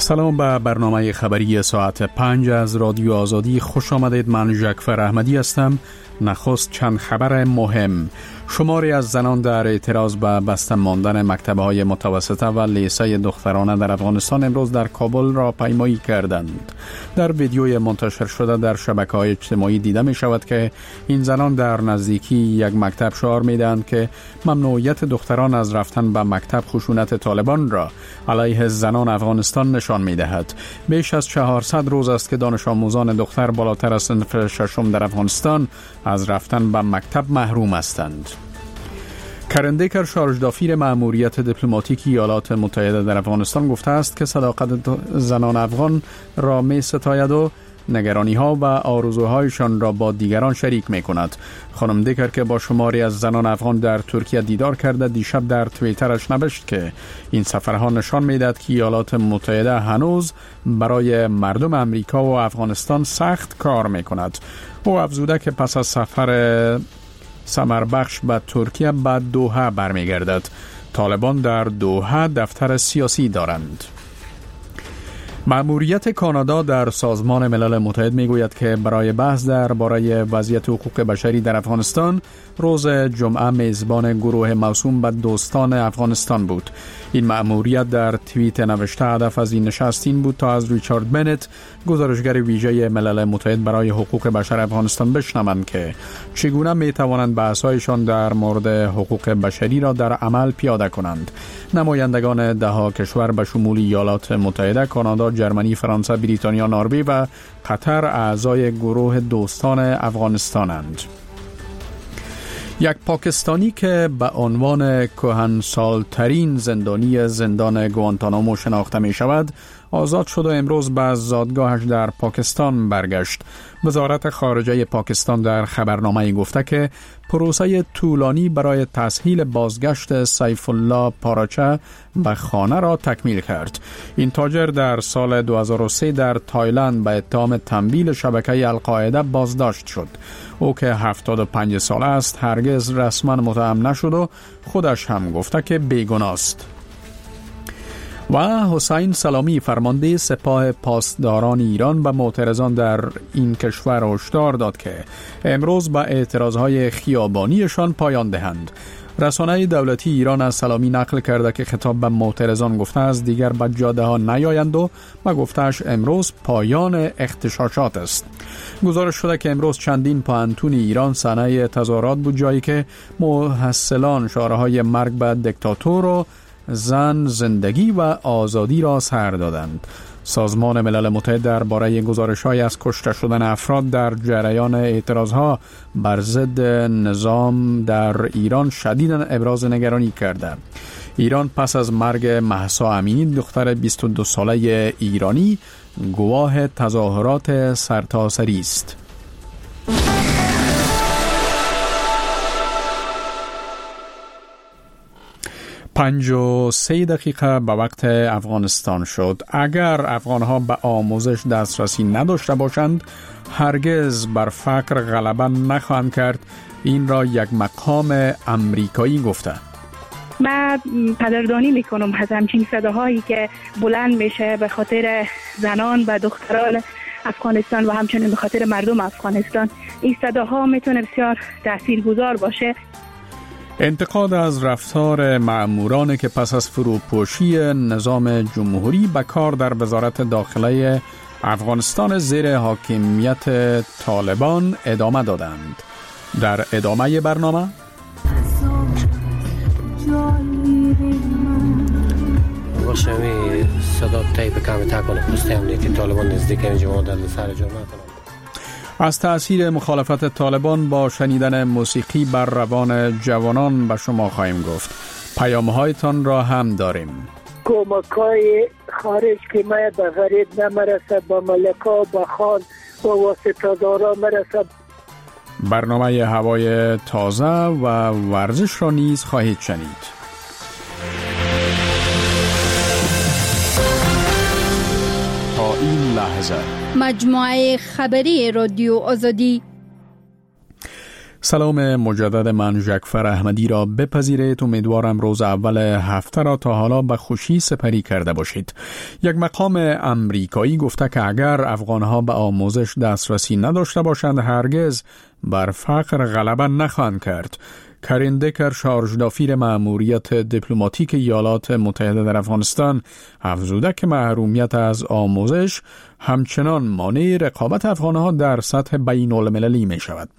سلام به برنامه خبری ساعت 5 از رادیو آزادی. خوش آمدید. من جعفر احمدی هستم. نخست چند خبر مهم. شماری از زنان در اعتراض به بسته ماندن مکتب‌های متوسطه و لیسه دخترانه در افغانستان امروز در کابل را پیمایی کردند. در ویدیوی منتشر شده در شبکه‌های اجتماعی دیده می شود که این زنان در نزدیکی یک مکتب شعار می دهند که ممنوعیت دختران از رفتن به مکتب خشونت طالبان را علیه زنان افغانستان نشان می دهد. بیش از 400 روز است که دانش آموزان دختر بالاتر از صنف ششم در افغانستان از رفتن به مکتب محروم هستند. کرندیکر شارژدافیر مأموریت دیپلماتیکی ایالات متحده در افغانستان گفته است که صداقت زنان افغان را می ستاید و نگرانی ها و آرزوهایشان را با دیگران شریک می کند. خانم دیکر که با شماری از زنان افغان در ترکیه دیدار کرده، دیشب در توییترش نوشت که این سفرها نشان می دهد که ایالات متحده هنوز برای مردم امریکا و افغانستان سخت کار می کند. او افزوده که پس از سفر ثمربخش به ترکیه به دوحه برمیگردد. طالبان در دوحه دفتر سیاسی دارند. مأموریت کانادا در سازمان ملل متحد میگوید که برای بحث درباره وضعیت حقوق بشری در افغانستان روز جمعه میزبان گروه موسوم به دوستان افغانستان بود. این مأموریت در توییت نوشته هدف از این نشست این بود تا از ریچارد بنت، گزارشگر ویژه ملل متحد برای حقوق بشر افغانستان، بشنوند که چگونه میتوانند بحث‌هایشان در مورد حقوق بشری را در عمل پیاده کنند. نمایندگان دهها کشور به شمول ایالات متحده، کانادا، جرمنی، فرانسه، بریتانیا، نروژ و قطر اعضای گروه دوستان افغانستانند. یک پاکستانی که به عنوان کهنسال‌ترین زندانی زندان گوانتانامو شناخته می شود آزاد شد و امروز به زادگاهش در پاکستان برگشت. وزارت خارجه پاکستان در خبرنامه‌ای گفته که پروسه طولانی برای تسهیل بازگشت سیف الله پاراچه به خانه را تکمیل کرد. این تاجر در سال 2003 در تایلند به اتهام تمویل شبکه القاعده بازداشت شد. او که 75 ساله است هرگز رسما متهم نشد و خودش هم گفته که بیگناه است. و حسین سلامی فرمانده سپاه پاسداران ایران به معترضان در این کشور هشدار داد که امروز به اعتراضهای خیابانیشان پایان دهند. رسانه دولتی ایران از سلامی نقل کرده که خطاب به معترضان گفته است دیگر به جاده ها نیایند و گفتهش امروز پایان اغتشاشات است. گزارش شده که امروز چندین پوهنتون ایران صحنه تظاهرات بود، جایی که محصلان شعارهای مرگ به دیکتاتور و زن، زندگی و آزادی را سر دادند. سازمان ملل متحد درباره گزارش‌های از کشته شدن افراد در جریان اعتراضها بر ضد نظام در ایران شدیداً ابراز نگرانی کرده. ایران پس از مرگ مهسا امینی، دختر 22 ساله ایرانی، گواه تظاهرات سرتاسری است. 53 دقیقه به وقت افغانستان شد. اگر افغانها به آموزش دسترسی نداشته باشند هرگز بر فقر غلبه نخواهند کرد. این را یک مقام امریکایی گفته. من قدردانی میکنم از همچین صداهایی که بلند میشه به خاطر زنان و دختران افغانستان و همچنین به خاطر مردم افغانستان. این صداها میتونه بسیار تاثیرگذار باشه. انتقاد از رفتار مأمورانی که پس از فروپاشی نظام جمهوری به کار در وزارت داخله افغانستان زیر حاکمیت طالبان ادامه دادند. در ادامه برنامه شمی صدا تایپ کمی تکنه پسته امنیتی طالبان نزدیک این جماعت در سر جمعه کنم. از تأثیر مخالفت طالبان با شنیدن موسیقی بر روان جوانان به شما خواهیم گفت. پیام‌هایتان را هم داریم. کمک‌های خارج که ما به غریب نمیرسد، با ملکا با خان و واسطه‌دارا میرسد. برنامه هوای تازه و ورزش را نیز خواهید شنید. تا این لحظه مجموعه خبری رادیو آزادی. سلام مجدد، من جعفر احمدی را بپذیرید. امیدوارم روز اول هفته را تا حالا به خوشی سپری کرده باشید. یک مقام امریکایی گفته که اگر افغانها به آموزش دسترسی نداشته باشند هرگز بر فقر غلبه نخواهند کرد. کرین دکر، شارژدافیر مأموریت دیپلماتیک ایالات متحده در افغانستان، افزوده که محرومیت از آموزش همچنان مانع رقابت افغانها در سطح بین المللی می شود.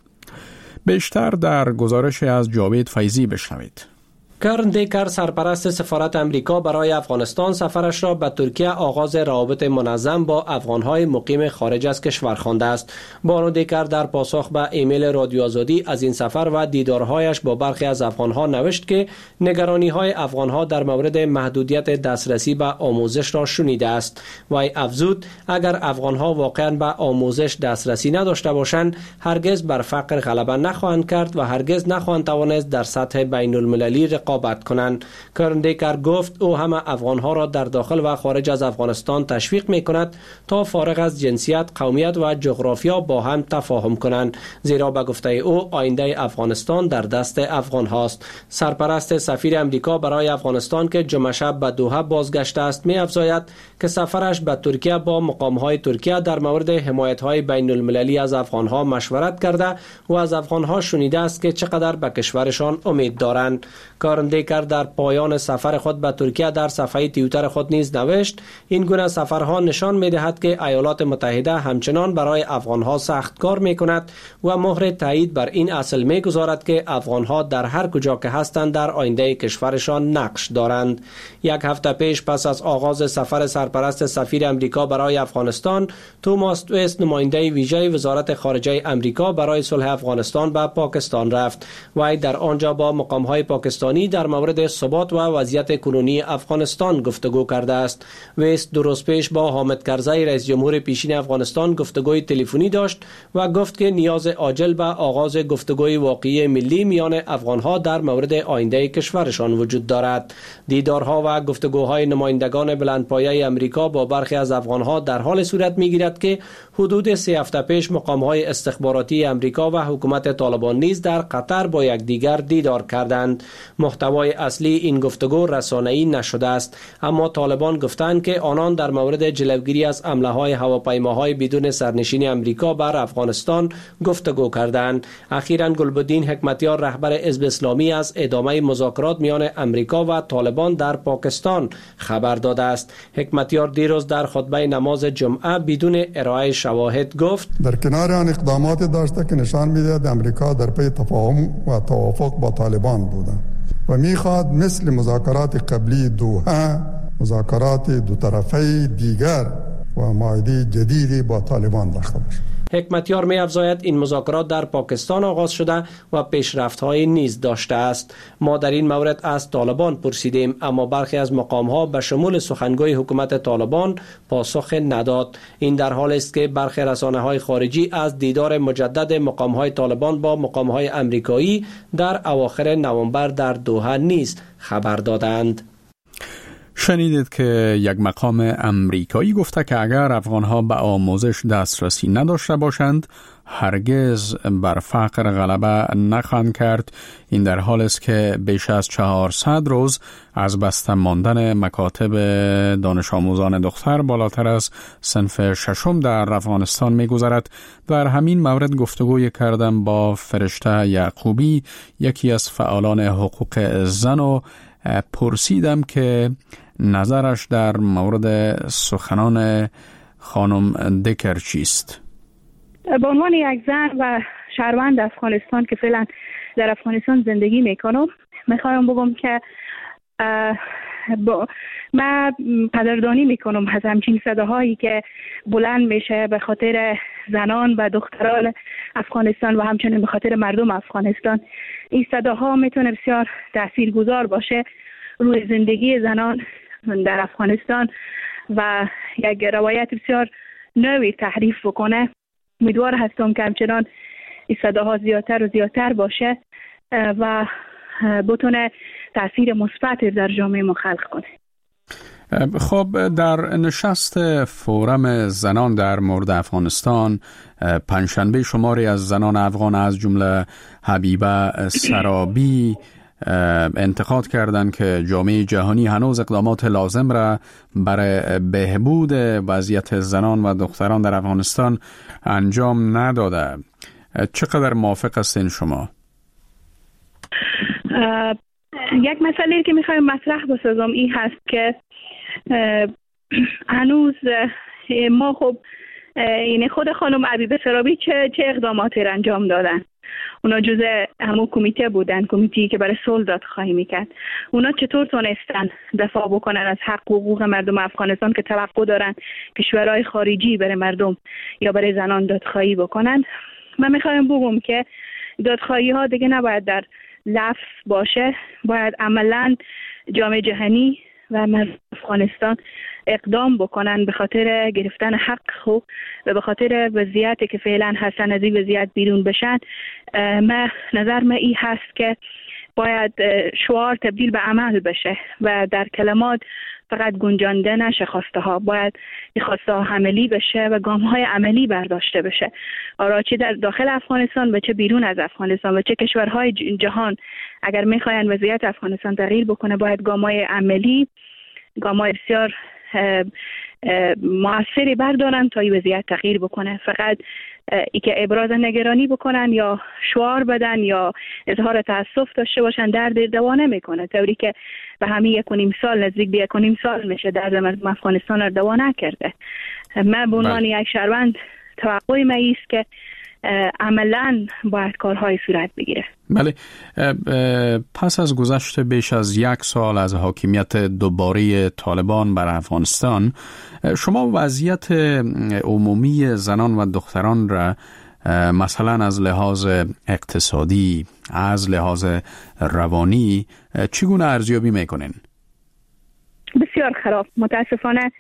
بیشتر در گزارش از جاوید فیضی بشنوید. کرین دیکر، سرپرست سفارت امریکا برای افغانستان، سفرش را به ترکیه آغاز روابط منظم با افغانهای مقیم خارج از کشور خوانده است. بانو دیکر در پاسخ به ایمیل رادیو آزادی از این سفر و دیدارهایش با برخی از افغانها نوشت که نگرانی‌های افغانها در مورد محدودیت دسترسی به آموزش را شنیده است. وی افزود اگر افغانها واقعاً به آموزش دسترسی نداشته باشند هرگز بر فقر غلبه نخواهند کرد و هرگز نخواهند توانست در سطح بین المللی رقابت کنند. کرین دیکر گفت او همه افغانها را در داخل و خارج از افغانستان تشویق می کند تا فارغ از جنسیت، قومیت و جغرافیا با هم تفاهم کنند، زیرا به گفته او آینده افغانستان در دست افغان هاست. سرپرست سفیر امریکا برای افغانستان که جمعه شب به دوحه بازگشته است می افزاید که سفرش به ترکیه با مقامهای ترکیه در مورد حمایت‌های بین المللی از افغانها مشورت کرده و از افغانها شنیده است که چقدر به کشورشان امید دارند. کرین دیکر در پایان سفر خود به ترکیه در صفحه توییتر خود نیز نوشت این گونه سفرها نشان می‌دهد که ایالات متحده همچنان برای افغانها سخت کار می‌کند و مهر تایید بر این اصل می‌گذارد که افغانها در هر کجا که هستند در آینده کشورشان نقش دارند. یک هفته پیش پس از آغاز سفر سرپرست سفیر امریکا برای افغانستان، توماس تویس، نماینده ویژه وزارت خارجه امریکا برای صلح افغانستان به پاکستان رفت. وی در آنجا با مقام‌های پاکستانی در مورد ثبات و وضعیت کنونی افغانستان گفتگو کرده است. ویس 2 روز پیش با حامد کرزی، رئیس جمهور پیشین افغانستان، گفتگوی تلفنی داشت و گفت که نیاز عاجل به آغاز گفتگوی واقعی ملی میان افغانها در مورد آینده کشورشان وجود دارد. دیدارها و گفتگوهای نمایندگان بلندپایه امریکا با برخی از افغانها در حال صورت میگیرد که حدود 3 هفته پیش مقام‌های استخباراتی امریکا و حکومت طالبان نیز در قطر با یکدیگر دیدار کردند. محتوای اصلی این گفتگو رسانه‌ای نشده است، اما طالبان گفتند که آنان در مورد جلوگیری از حمله‌های هواپیماهای بدون سرنشین امریکا بر افغانستان گفتگو کردند. اخیراً گلبدین حکمتیار، رهبر حزب اسلامی، از ادامه مذاکرات میان امریکا و طالبان در پاکستان خبر داده است. حکمتیار دیروز در خطبه نماز جمعه بدون ارائه شواهد گفت در کنار آن اقدامات داشته که نشان می‌دهد امریکا در پی تفاهم و توافق با طالبان بوده و میخواد مثل مذاکرات قبلی دوحه مذاکرات دو طرفه دیگر و معاهده جدیدی با طالبان داشته باشه. حکمتیار می افزاید این مذاکرات در پاکستان آغاز شده و پیشرفت‌های نیز داشته است. ما در این مورد از طالبان پرسیدیم، اما برخی از مقام‌ها به شمول سخنگوی حکومت طالبان پاسخ نداد. این در حالی است که برخی رسانه‌های خارجی از دیدار مجدد مقام‌های طالبان با مقام‌های امریکایی در اواخر نوامبر در دوحه نیز خبر دادند. شنیدید که یک مقام امریکایی گفته که اگر افغانها به آموزش دسترسی نداشته باشند هرگز بر فقر غلبه نخواهند کرد. این در حال است که بیش از 400 روز از بسته ماندن مکاتب دانش آموزان دختر بالاتر از صنف 6 در افغانستان می‌گذرد. در همین مورد گفتگوی کردم با فرشته یعقوبی، یکی از فعالان حقوق زن، و پرسیدم که نظرش در مورد سخنان خانم دکر چیست. به عنوان یک زن و شهروند افغانستان که فعلا در افغانستان زندگی میکنم، میخوایم بگم که من قدردانی میکنم از همچین صداهایی که بلند میشه به خاطر زنان و دختران افغانستان و همچنین به خاطر مردم افغانستان. این صداها میتونه بسیار تاثیرگذار باشه روی زندگی زنان در افغانستان و یک روایت بسیار نوی تعریف بکنه. امیدوار هستم که همچنان این صداها زیادتر و زیادتر باشه و بتونه تاثیر مثبت در جامعه ما خلق کنه. خب در نشست فورم زنان در مورد افغانستان پنجشنبه شماری از زنان افغان از جمله حبیبه سرابی انتقاد کردند که جامعه جهانی هنوز اقدامات لازم را برای بهبود وضعیت زنان و دختران در افغانستان انجام نداده. چقدر موافق هستین شما؟ یک مسئله که میخوایم مطرح بسازم این هست که هنوز ما خب یعنی خود خانم حبیبه سرابی چه اقداماتی را انجام دادن. اونا جزء همون کمیته بودن، کمیتی که برای صلح دادخواهی میکرد. اونا چطور تونستن دفاع بکنن از حق و حقوق مردم افغانستان که توقع دارن کشورهای خارجی برای مردم یا برای زنان دادخواهی بکنن؟ من میخوایم بگم که دادخواهی ها دیگه نباید در لفظ باشه، باید عملاً جامعه جهانی و مردم افغانستان اقدام بکنن به خاطر گرفتن حق و به خاطر وضعیتی که فعلا هستن از این وضعیت بیرون بشن. نظر من این هست که باید شعار تبدیل به عمل بشه و در کلمات فقط گنجانده نشه خواسته ها، باید این خواسته ها عملی بشه و گام های عملی برداشته بشه. آرا چه در داخل افغانستان و چه بیرون از افغانستان و چه کشورهای جهان اگر میخواین وضعیت افغانستان تغییر بکنه باید گام های عملی، گام های بسیار مؤثری بردارن تا این وضعیت تغییر بکنه. فقط ای که ابراز نگرانی بکنن یا شعار بدن یا اظهار تاسف داشته باشن درد دوا نمیکنه، طوری که به همین 1.5 سال نزدیک به 1.5 سال میشه درد افغانستان رو دوا نکرده. من به عنوان یک شهروند توقع من است که عملاً باید کارهای صورت بگیره. بله، پس از گذشت بیش از 1 سال از حاکمیت دوباره طالبان بر افغانستان، شما وضعیت عمومی زنان و دختران را مثلا از لحاظ اقتصادی، از لحاظ روانی چگونه ارزیابی میکنین؟ بسیار خراب. متاسفانه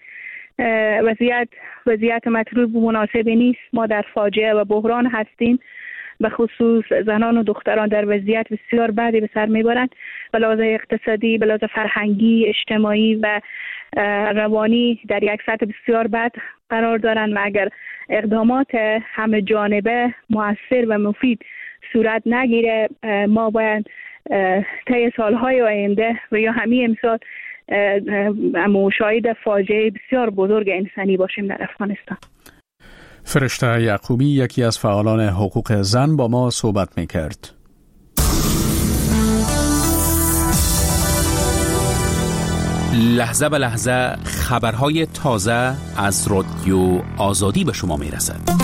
وضعیت مطلوب و مناسبی نیست. ما در فاجعه و بحران هستیم، به خصوص زنان و دختران در وضعیت بسیار بدی به سر میبرند، به لحاظ اقتصادی، به لحاظ فرهنگی، اجتماعی و روانی در یک سطح بسیار بد قرار دارند و اگر اقدامات همه جانبه مؤثر و مفید صورت نگیره ما باید طی سالهای آینده و یا همین امسال شاهد فاجعه بسیار بزرگ انسانی باشیم در افغانستان. فرشته یعقوبی، یکی از فعالان حقوق زن، با ما صحبت میکرد. لحظه به لحظه خبرهای تازه از رادیو آزادی به شما میرسد.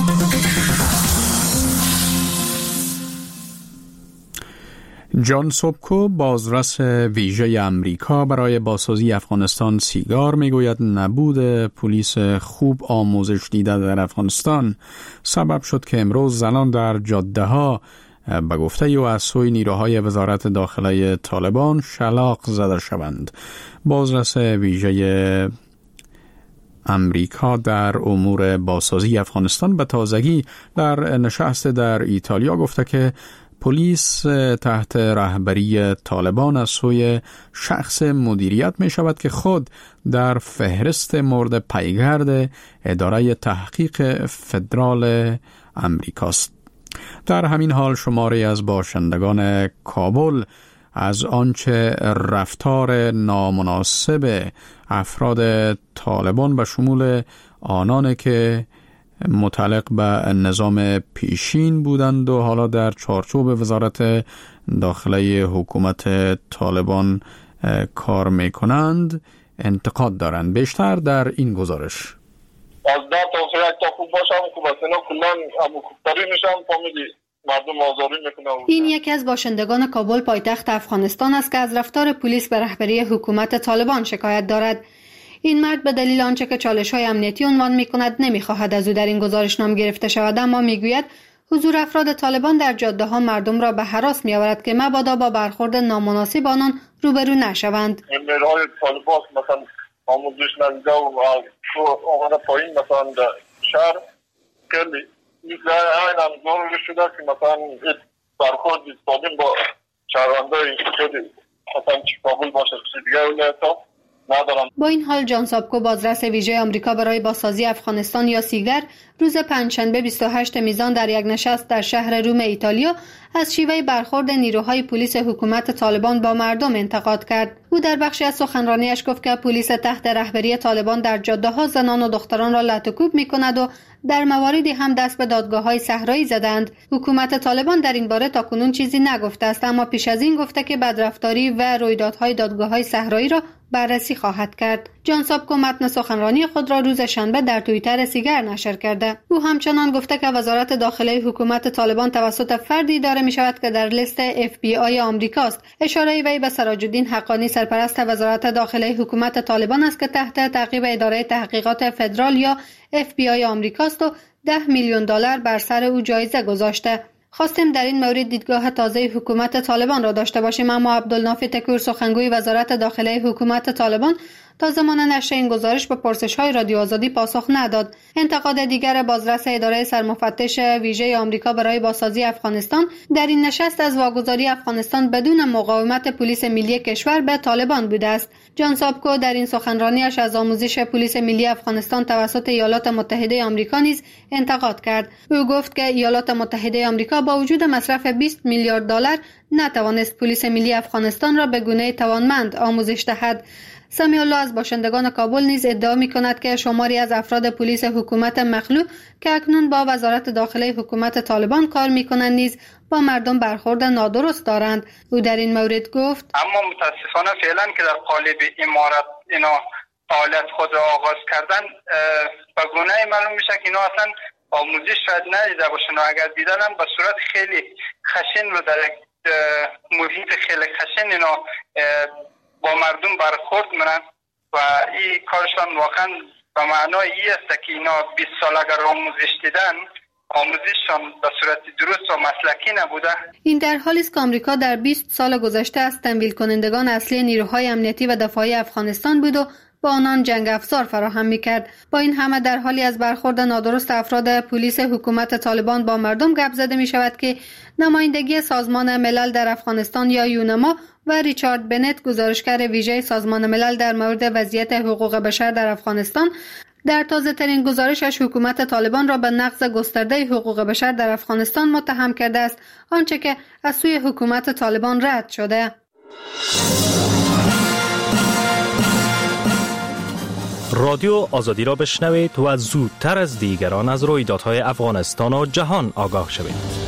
جان سوبکو، بازرس ویژه امریکا برای بازسازی افغانستان سیگار، میگوید نبود پلیس خوب آموزش دیده در افغانستان سبب شد که امروز زنان در جاده ها به گفته او از سوی نیروهای وزارت داخله طالبان شلاق زده شوند. بازرس ویژه امریکا در امور بازسازی افغانستان به تازگی در نشست در ایتالیا گفته که پلیس تحت رهبری طالبان از سوی شخص مدیریت می شود که خود در فهرست مورد پیگرد اداره تحقیق فدرال امریکاست. در همین حال شماری از باشندگان کابل از آنچه رفتار نامناسب افراد طالبان به شمول آنان که متعلق به نظام پیشین بودند و حالا در چارچوب وزارت داخله حکومت طالبان کار میکنند انتقاد دارند. بیشتر در این گزارش. از ده تا خوب باشم خوب است، اینا کلان خوبتری میشم فامیلی مردم آزاری میکنه. این یکی از باشندگان کابل پایتخت افغانستان است که از رفتار پلیس به رهبری حکومت طالبان شکایت دارد. این مرد به دلیل آنچه که چالش‌های امنیتی عنوان می‌کند نمی‌خواهد از او در این گزارش نام گرفته شود، اما می‌گوید حضور افراد طالبان در جاده‌ها مردم را به هراس می‌آورد که مبادا با برخورد نامناسب آنان روبرو نشوند. نیروهای طالبان مثلا آموزش ندیده و آمده پایین مثلا در شهر کلی این هم ضروری شده که مثلا برخورد سالم با شهروندای خیلی مثلا کابل باشه دیگه ولایت‌ها ندارم. با این حال جان سابکو، بازرس ویژه آمریکا برای بازسازی افغانستان یا سیگر، روز پنجشنبه 28 میزان در یک نشست در شهر روم ایتالیا از شیوه برخورد نیروهای پلیس حکومت طالبان با مردم انتقاد کرد. او در بخشی از سخنرانیش گفت که پلیس تحت رهبری طالبان در جاده‌ها زنان و دختران را لط و کوب می‌کند و در مواردی هم دست به دادگاه‌های صحرایی زدند. حکومت طالبان در این باره تاکنون چیزی نگفته است، اما پیش از این گفته که بدرفتاری و رویدادهای دادگاه‌های صحرایی را بررسی خواهد کرد. جان سابکو متن سخنرانی خود را روز شنبه در توییتر سیگر نشر کرده. او همچنان گفته که وزارت داخله حکومت طالبان توسط فردی اداره می شود که در لیست FBI آمریکاست. اشاره وی به سراج الدین حقانی، سرپرست وزارت داخله حکومت طالبان است که تحت تعقیب اداره تحقیقات فدرال یا FBI آمریکاست و $10 میلیون بر سر او جایزه گذاشته. خواستیم در این مورد دیدگاه تازه حکومت طالبان را داشته باشیم، اما عبدالنافی تکور، سخنگوی وزارت داخله حکومت طالبان، تا زمان نشر این گزارش به پرسش‌های رادیو آزادی پاسخ نداد. انتقاد دیگر بازرس اداره سرمفتش ویژه آمریکا برای بازسازی افغانستان در این نشست از واگذاری افغانستان بدون مقاومت پلیس ملی کشور به طالبان بوده است. جان سابکو در این سخنرانیش از آموزش پلیس ملی افغانستان توسط ایالات متحده آمریکا نیز انتقاد کرد. او گفت که ایالات متحده آمریکا با وجود مصرف $20 میلیارد نتوانست پلیس ملی افغانستان را به گونه توانمند آموزش دهد. سمیع الله از باشندگان کابل نیز ادعا می‌کند که شماری از افراد پلیس حکومت مخلوع که اکنون با وزارت داخله حکومت طالبان کار می‌کنند نیز با مردم برخورد نادرست دارند. او در این مورد گفت: اما متاسفانه فعلا که در قالب امارت اینا فعالیت خود را آغاز کردن، به گونه‌ای معلوم میشه که اینا اصلا آموزش شاید ندیده باشن و اگر دیدن هم به صورت خیلی خشن و در محیط خیلی خشن اینا با مردم برخورد منن و این کارشان واقعا به معنای این است که اینا 20 سال اگر آموزش دیدن، آموزششان به صورت درست و مسلکی نبوده. این در حالی است که آمریکا در 20 سال گذشته از تمویل کنندگان اصلی نیروهای امنیتی و دفاعی افغانستان بود و با آنان جنگ افزار فراهم می‌کرد. با این همه در حالی از برخورد نادرست افراد پلیس حکومت طالبان با مردم گپ زده می‌شود که نمایندگی سازمان ملل در افغانستان یا یونما و ریچارد بنت، گزارشگر ویژه سازمان ملل در مورد وضعیت حقوق بشر در افغانستان، در تازه‌ترین گزارشش حکومت طالبان را به نقض گسترده حقوق بشر در افغانستان متهم کرده است، آنچه که از سوی حکومت طالبان رد شده. رادیو آزادی را بشنوید و زودتر از دیگران از رویدادهای افغانستان و جهان آگاه شوید.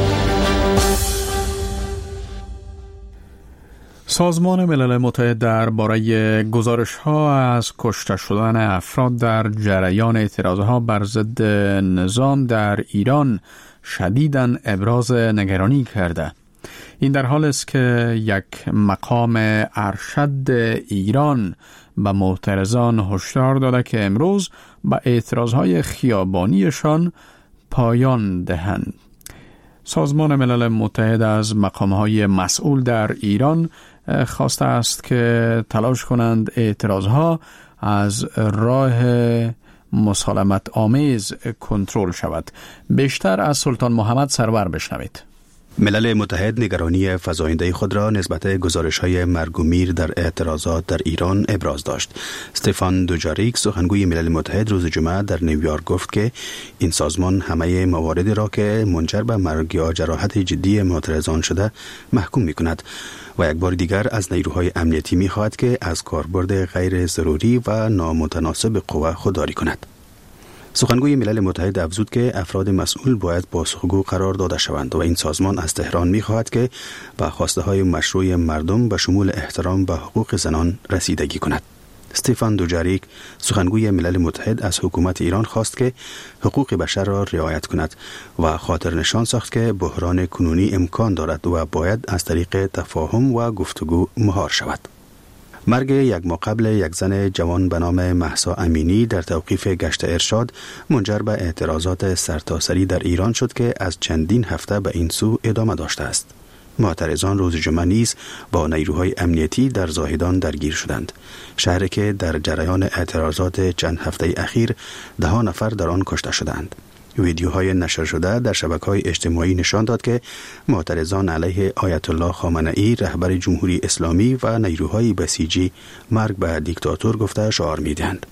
سازمان ملل متحد درباره گزارش‌ها از کشته شدن افراد در جریان اعتراضها بر ضد نظام در ایران شدیداً ابراز نگرانی کرده. این در حال است که یک مقام ارشد ایران به معترضان هشدار داده که امروز به اعتراضهای خیابانیشان پایان دهند. سازمان ملل متحد از مقامهای مسئول در ایران خواسته است که تلاش کنند اعتراضها از راه مسالمت آمیز کنترل شود. بیشتر از سلطان محمد سرور بشنوید. ملل متحد نگرانی فزاینده خود را نسبت گزارش‌های مرگ و میر در اعتراضات در ایران ابراز داشت. استفان دوجاریک، سخنگوی ملل متحد، روز جمعه در نیویورک گفت که این سازمان همه مواردی را که منجر به مرگ یا جراحت جدی معترضان شده محکوم می‌کند و یک بار دیگر از نیروهای امنیتی می‌خواهد که از کاربرد غیر ضروری و نامتناسب قوا خودداری کند. سخنگوی ملل متحد افزود که افراد مسئول باید پاسخگو قرار داده شوند و این سازمان از تهران می‌خواهد که به خواسته‌های مشروع مردم به شمول احترام به حقوق زنان رسیدگی کند. استفان دوجاریک، سخنگوی ملل متحد، از حکومت ایران خواست که حقوق بشر را رعایت کند و خاطر نشان ساخت که بحران کنونی امکان دارد و باید از طریق تفاهم و گفتگو مهار شود. مرگ یک ماه قبل یک زن جوان به نام مهسا امینی در توقیف گشت ارشاد منجر به اعتراضات سرتاسری در ایران شد که از چندین هفته به این سو ادامه داشته است. معترضان روز جمعه نیز با نیروهای امنیتی در زاهدان درگیر شدند، شهری که در جریان اعتراضات چند هفته اخیر 10 نفر در آن کشته شدند. ویدیوهای نشر شده در شبکه‌های اجتماعی نشان داد که معترضان علیه آیت الله خامنه‌ای رهبر جمهوری اسلامی و نیروهای بسیجی مرگ به دیکتاتور گفته شعار می‌دهند.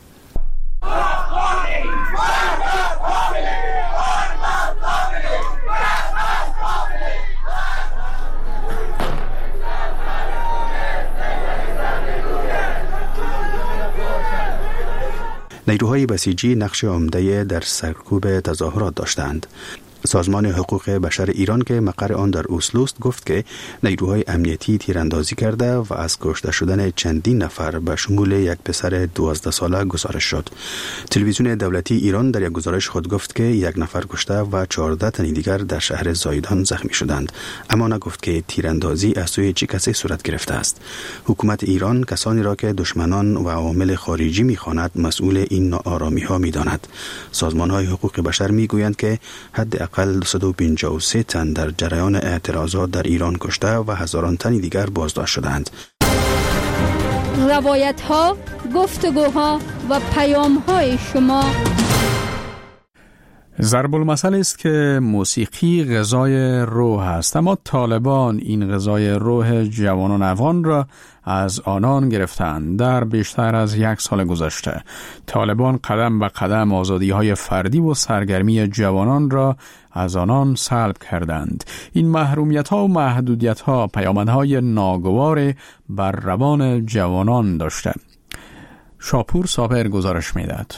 نیروهای بسیجی نقش عمده در سرکوب تظاهرات داشتند. سازمان حقوق بشر ایران که مقر آن در اسلو است گفت که نیروهای امنیتی تیراندازی کرده و از کشته شدن چندین نفر به شمول یک پسر 12 ساله گزارش شد. تلویزیون دولتی ایران در یک گزارش خود گفت که یک نفر کشته و 14 تن دیگر در شهر زایدان زخمی شدند، اما نگفت که تیراندازی از سوی چه کسی صورت گرفته است. حکومت ایران کسانی را که دشمنان و عوامل خارجی می‌خواند مسئول این ناآرامی‌ها می‌داند. سازمان‌های حقوق بشر می‌گویند که حداقل 253 تن در جریان اعتراضات در ایران کشته و هزاران تن دیگر بازداشت شدند. روایت‌ها، گفتگوها و پیام‌های شما. ضرب المثل است که موسیقی غذای روح است، اما طالبان این غذای روح جوانان افغان را از آنان گرفتند. در بیشتر از 1 سال گذشته طالبان قدم به قدم آزادی‌های فردی و سرگرمی جوانان را از آنان سلب کردند. این محرومیت‌ها و محدودیت‌ها پیامدهای ناگوار بر روان جوانان داشته. شاپور صابر گزارش می‌دهد.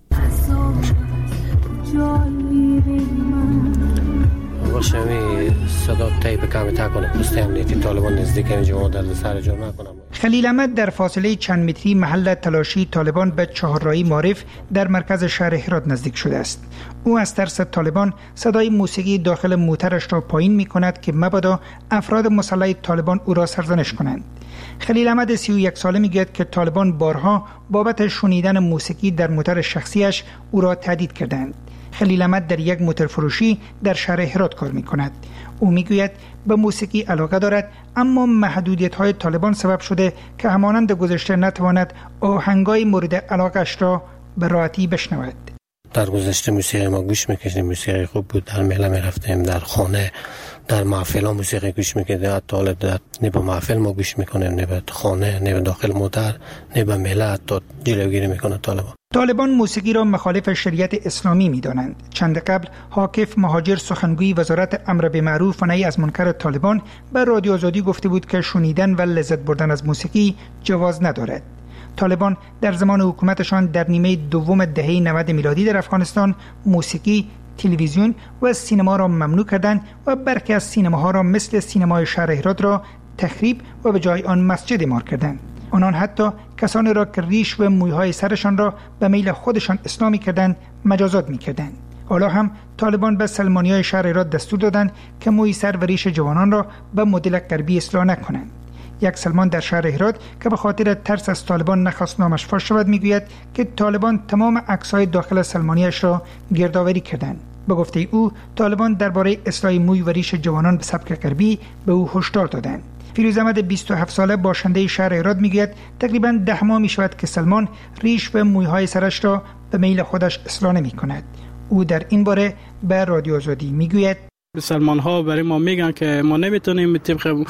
خلیل احمد در فاصله چند متری محل تلاشی طالبان به چهارراهی معارف در مرکز شهر هرات نزدیک شده است. او از ترس طالبان صدای موسیقی داخل موترش را پایین می کند که مبادا افراد مسلح طالبان او را سرزنش کنند. خلیل احمد 31 ساله میگوید که طالبان بارها بابت شنیدن موسیقی در موتر شخصیش او را تهدید کردند. خلیل احمد در یک موتر فروشی در شهر هرات کار می کند. او می گوید به موسیقی علاقه دارد، اما محدودیت های طالبان سبب شده که همانند گذشته نتواند آهنگای مورد علاقش را به راحتی بشنود. در گذشته موسیقی ما گوش میکشیم، موسیقی خوب بود، در محله میرفتیم، در خانه در محفل ها موسیقی گوش میکردیم. حتی نه به محفل ما گوش میکنیم، نه به خانه، نه به داخل موتر، نه به محله. حتی جلوگیری میکنه طالبان موسیقی را مخالف شریعت اسلامی می‌دانند. چند قبل حاکف مهاجر سخنگوی وزارت امر بالمعروف و نهی از منکر طالبان به رادیو آزادی گفته بود که شنیدن و لذت بردن از موسیقی جواز ندارد. طالبان در زمان حکومتشان در نیمه دوم دهه 90 میلادی در افغانستان موسیقی، تلویزیون و سینما را ممنوع کردند و برخی از سینماها را مثل سینمای شهر هرات را تخریب و به جای آن مسجد اعمار کردند. آنان حتی کسانی را که ریش و مویهای سرشان را به میل خودشان اسلامی کردند مجازات می‌کردند. حالا هم طالبان به سلمانیای شهر هرات دستور دادند که موی سر و ریش جوانان را به مدل غربی اصلاح نکنند. یک سلمان در شهر هرات که به خاطر ترس از طالبان نخواست نامش فاش شود میگوید که طالبان تمام عکس‌های داخل سلمانیش را گردآوری کردند. به گفته او طالبان درباره اصلاح موی و ریش جوانان به سبک غربی به او هشدار دادند. فیروز احمد 27 ساله باشنده شهر هرات میگوید تقریباً 10 ماه میشود که سلمان ریش و مویهای سرش را به میل خودش اصلاح نمی‌کند. او در این باره به رادیو آزادی میگوید سلمان ها برای ما میگن که ما نمیتونیم طبق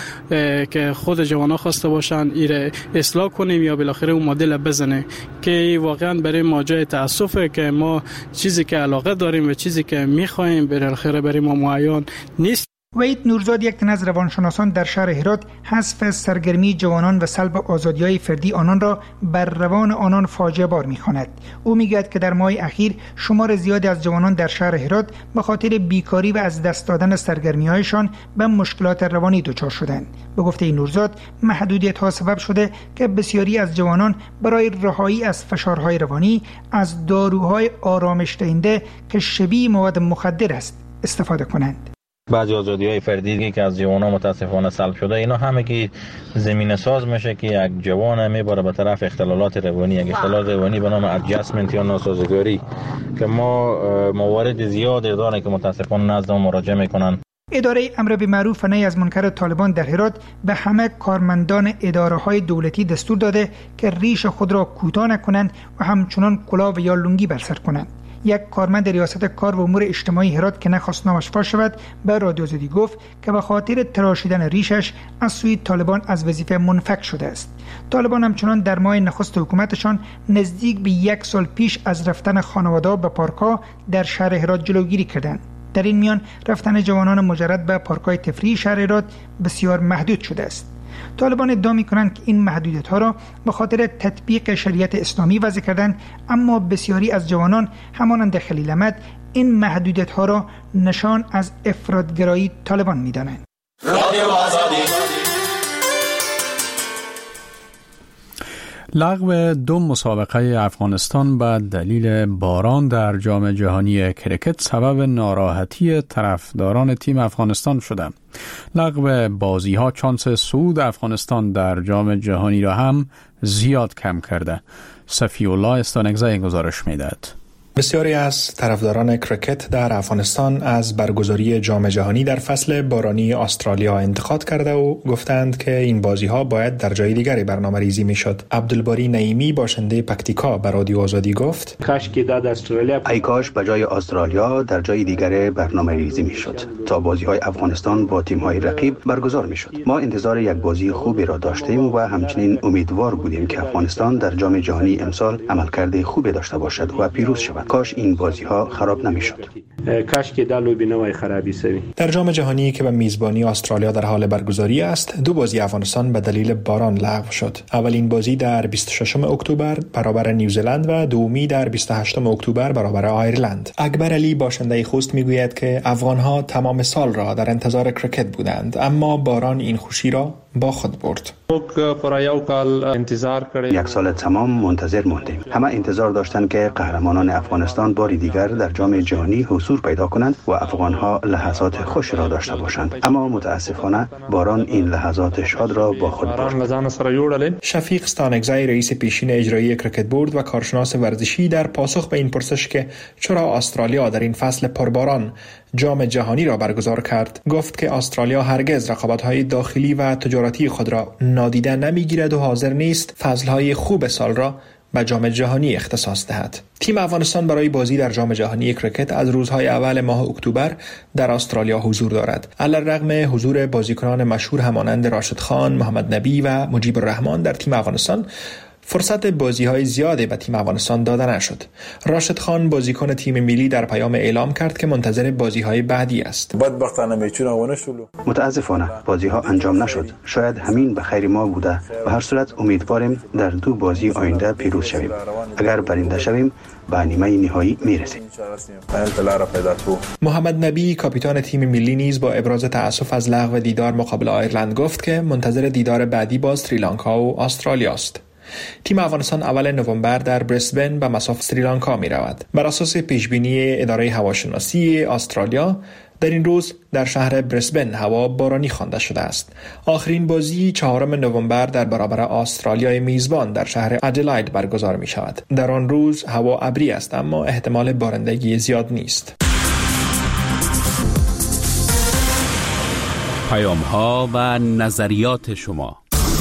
که خود جوان ها خواسته باشن ایره اصلاح کنیم یا بالاخره اون مدل بزنه، که واقعا برای ما جای تاسفه که ما چیزی که علاقه داریم و چیزی که میخوایم بالاخره برای ما معین نیست. وحید نورزاد یک تن از روانشناسان در شهر هرات حذف سرگرمی جوانان و سلب آزادی‌های فردی آنان را بر روان آنان فاجعه بار می‌خواند. او می‌گوید که در ماه اخیر شمار زیادی از جوانان در شهر هرات به خاطر بیکاری و از دست دادن سرگرمی‌هایشان به مشکلات روانی دچار شدند. به گفته نورزاد محدودیت‌ها سبب شده که بسیاری از جوانان برای رهایی از فشارهای روانی از داروهای آرامش دهنده که شبیه مواد مخدر است استفاده کنند. بعضی آزادی‌های فردی که از جوانان متاسفانه سلب شده، اینا همه که زمینه ساز میشه که یک جوان میبره به طرف اختلالات روانی، یک اختلال روانی به نام ادجاستمنت یا ناسازگاری که ما موارد زیادی داره که متاسفانه نزد ما مراجعه میکنن. اداره امر بالمعروف و نهی از منکر طالبان در هرات به همه کارمندان اداره‌های دولتی دستور داده که ریش خود را کوتاه نکنند و همچنان کلاه یا لنگی بر سر کنند. یک کارمند ریاست کار و امور اجتماعی هرات که نخواست نامش فاش شود به رادیو آزادی گفت که به خاطر تراشیدن ریشش از سوی طالبان از وظیفه منفک شده است. طالبان همچنان در ماه نخست حکومتشان نزدیک به 1 سال پیش از رفتن خانواده‌ها به پارک‌ها در شهر هرات جلوگیری کردند. در این میان رفتن جوانان مجرد به پارک‌های تفریحی شهر هرات بسیار محدود شده است. طالبان ادعا می‌کنند که این محدودیت‌ها را به خاطر تطبیق شریعت اسلامی وضع کردند، اما بسیاری از جوانان همانند خلیل احمد این محدودیت‌ها را نشان از افراط‌گرایی طالبان می‌دانند. لغو 2 مسابقه افغانستان به دلیل باران در جام جهانی کرکت سبب ناراحتی طرفداران تیم افغانستان شده. لغو بازی‌ها شانس صعود افغانستان در جام جهانی را هم زیاد کم کرده. صفی الله استانگزای گزارش می‌دهد. بسیاری از طرفداران کرکت در افغانستان از برگزاری جام جهانی در فصل بارانی استرالیا انتقاد کرده و گفتند که این بازی‌ها باید در جای دیگری برنامه‌ریزی می‌شد. عبدالباری نعیمی باشنده پکتیکا به رادیو آزادی گفت: ای کاش به جای استرالیا در جای دیگری برنامه‌ریزی می‌شد تا بازی‌های افغانستان با تیم‌های رقیب برگزار می‌شد. ما انتظار یک بازی خوبی را داشتیم و همچنین امیدوار بودیم که افغانستان در جام جهانی امسال عملکرد خوبی داشته باشد و پیروز شود. کاش این بازی‌ها خراب نمی‌شد. کاش که دلو بنوای خرابی سوی. در جام جهانی که به میزبانی استرالیا در حال برگزاری است، 2 بازی افغانستان به دلیل باران لغو شد. اولین بازی در 26 اکتبر برابر نیوزلند و دومی در 28 اکتبر برابر آیرلند. اکبر علی باشنده خوست میگوید که افغان‌ها تمام سال را در انتظار کرکت بودند، اما باران این خوشی را با خود برد. 1 سال تمام منتظر موندیم. همه انتظار داشتند که قهرمانان افغانستان باری دیگر در جام جهانی حضور پیدا کنند و افغان‌ها لحظات خوش را داشته باشند، اما متاسفانه باران این لحظات شاد را با خود برد. شفیق استانگزای رئیس پیشین اجرایی کرکت بورد و کارشناس ورزشی در پاسخ به این پرسش که چرا استرالیا در این فصل پرباران جام جهانی را برگزار کرد، گفت که استرالیا هرگز رقابت‌های داخلی و تجارتی خود را نادیده نمی‌گیرد و حاضر نیست فصل‌های خوب سال را به جام جهانی اختصاص دهد. تیم افغانستان برای بازی در جام جهانی کرکت از روزهای اول ماه اکتبر در استرالیا حضور دارد. علی‌رغم حضور بازیکنان مشهور همانند راشد خان، محمد نبی و مجیب الرحمن در تیم افغانستان، فرصت بازی‌های زیادی به تیم افغانستان داده نشد. راشد خان بازیکن تیم ملی در پیام اعلام کرد که منتظر بازی‌های بعدی است. متاسفانه بازی‌ها انجام نشد. شاید همین به خیر ما بوده. به هر صورت امیدواریم در 2 بازی آینده پیروز شویم. اگر برنده شویم به نیمه نهایی میرسیم. محمد نبی کاپیتان تیم ملی نیز با ابراز تأسف از لغو دیدار مقابل آیرلند گفت که منتظر دیدار بعدی با سریلانکا و استرالیا است. تیم افغانستان اول نوامبر در برسبن به مصاف سریلانکا می رود. بر اساس پیشبینی اداره هواشناسی استرالیا در این روز در شهر برسبن هوا بارانی خوانده شده است. آخرین بازی 4 نوامبر در برابر استرالیای میزبان در شهر ادلاید برگزار می شود. در آن روز هوا ابری است اما احتمال بارندگی زیاد نیست. پیام‌ها و نظریات شما.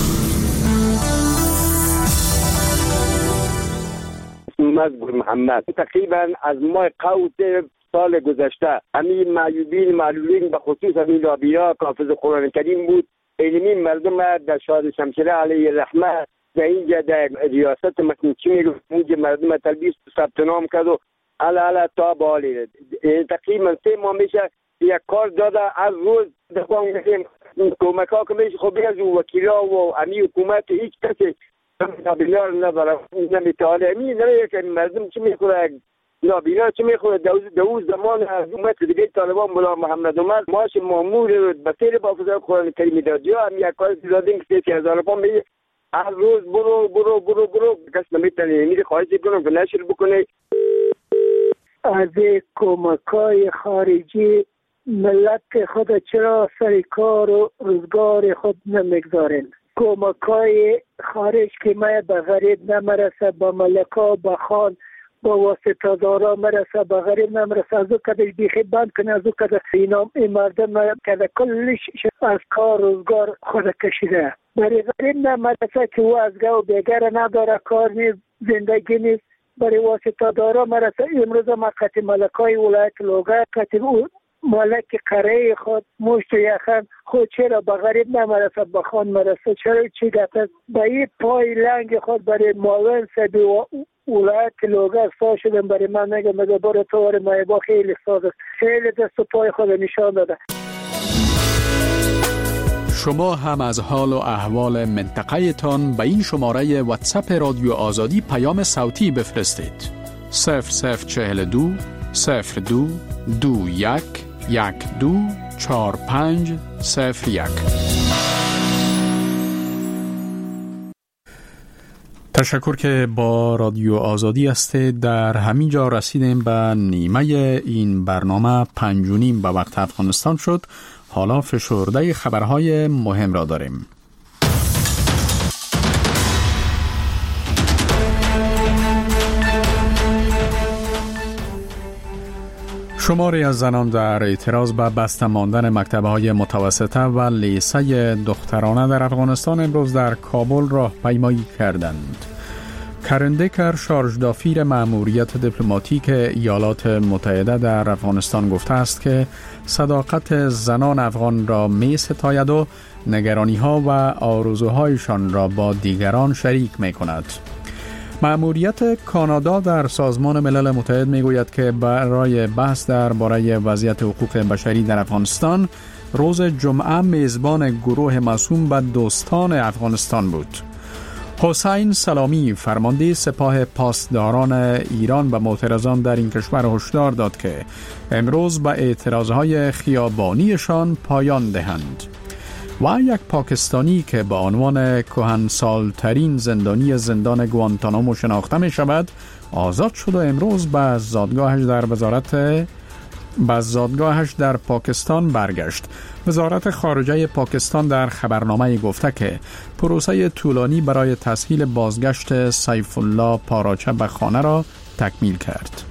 گل محمد تقریبا از ماه قوت سال گذشته همین معیوبین معلولین به خصوص همین لابینا حافظ قرآن کریم بود. علمی مردم در شاد شمشیره علیه رحمت در اینجا در ریاست مکنچی میگفت مردم تلبیس ثبت نام کرد و علا تا بالی تقریبا 3 ماه میشه یک کار داده. از روز دفعه کمک ها که میشه خب از وکیلا و همین حکومت هیچ کسی نابینا نداره نمیتاله همین نمیگه که مردم چی میخوره نابینا چی میخوره دوز زمان حکومت دیگه طالبان مولا محمد عمر ماش مامور بسیر با حافظ قرآن کریم داد یا هم یک کار دادیم که 30,000 پا میگه هر روز برو کس نمیتونه میره خواهش کنم که نشر بکنه. از کمکای خارجی ملت خود چرا سر کار و روزگار خود نمیگذارن؟ کمکای خارج که ما به غریب نمرسه، با ملکا با خان با واسطه دارا مرسه، به غریب نمرسه. از او کدش بیخی بند کنه، از او کدش اینام این مردم کده کلش از کار روزگار خود کشیده. برای غریب نمرسه که او از گو بگر نداره، کار نیست، زندگی نیست. برای واسطه دارا مرسه. امروز ما قطع ملکای ولایت لوگا قطع ملک قره خود مشت یخن خود چرا به غریب نمرسه به خان مرسه؟ چرا چی گفت به این پای لنگ خود برای معاون سبی ولایت لوگا سا شدن؟ برای من نگه مگه برای طور مایبا خیلی ساز است، خیلی دست و پای خود نشان داده. شما هم از حال و احوال منطقه تان به این شماره واتساپ رادیو آزادی پیام صوتی بفرستید. 0042 02 21 12 45 01. تشکر که با رادیو آزادی هستید. در همین جا رسیدیم به نیمه این برنامه 5:30 به وقت افغانستان شد. حالا فشرده خبرهای مهم را داریم. شماری از زنان در اعتراض به بسته ماندن مکتب‌های متوسطه و لیسه دخترانه در افغانستان امروز در کابل راهپیمایی کردند. کرن دیکر شارژدافیر مأموریت دیپلماتیک ایالات متحده در افغانستان گفته است که صداقت زنان افغان را می ستاید و نگرانی‌ها و آرزوهایشان را با دیگران شریک می کند. مأموریت کانادا در سازمان ملل متحد می گوید که برای بحث درباره وضعیت حقوق بشری در افغانستان روز جمعه میزبان گروه موسوم به دوستان افغانستان بود. حسین سلامی فرمانده سپاه پاسداران ایران به معترضان در این کشور هشدار داد که امروز به اعتراضهای خیابانیشان پایان دهند. و یک پاکستانی که به عنوان کهنسالترین زندانی زندان گوانتانامو شناخته می شود آزاد شد و امروز به زادگاهش در پاکستان برگشت. وزارت خارجه پاکستان در خبرنامه گفته که پروسه طولانی برای تسهیل بازگشت سیف الله پاراچه به خانه را تکمیل کرد.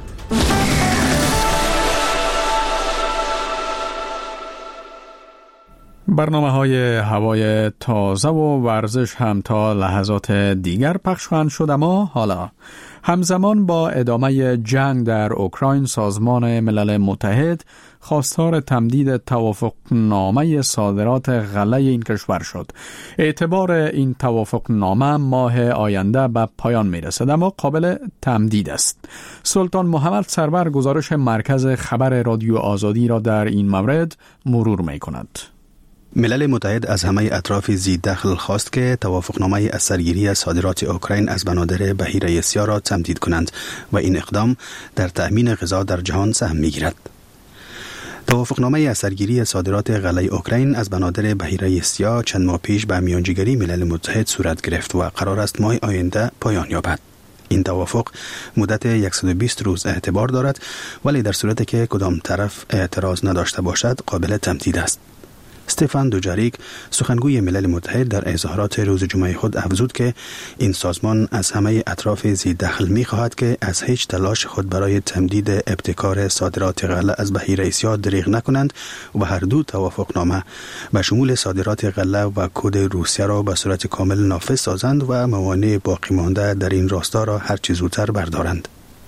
برنامه‌های هوای تازه و ورزش هم تا لحظات دیگر پخش خواهند شد، اما حالا همزمان با ادامه جنگ در اوکراین سازمان ملل متحد خواستار تمدید توافقنامه صادرات غله این کشور شد. اعتبار این توافقنامه ماه آینده به پایان میرسد اما قابل تمدید است. سلطان محمد سرور گزارش مرکز خبر رادیو آزادی را در این مورد مرور می کند. ملل متحد از همه اطراف ذی دخل خواست که توافقنامه از سرگیری صادرات اوکراین از بنادر بحیره سیاه را تمدید کنند و این اقدام در تأمین غذا در جهان سهم می‌گیرد. توافقنامه از سرگیری صادرات غله اوکراین از بنادر بحیره سیاه چند ماه پیش به میانجیگری ملل متحد صورت گرفت و قرار است ماه آینده پایان یابد. این توافق مدت 120 روز اعتبار دارد، ولی در صورتی که کدام طرف اعتراض نداشته باشد قابل تمدید است. استفان دوجاریک سخنگوی ملل متحد در اظهارات روز جمعه خود افزود که این سازمان از همه اطراف ذی دخل می خواهد که از هیچ تلاش خود برای تمدید ابتکار صادرات غله از بحیره سیاه دریغ نکنند و هر دو توافقنامه به شمول صادرات غله و کد روسیه را به صورت کامل نافذ سازند و موانع باقی مانده در این راستا را هر چه زودتر بردارند.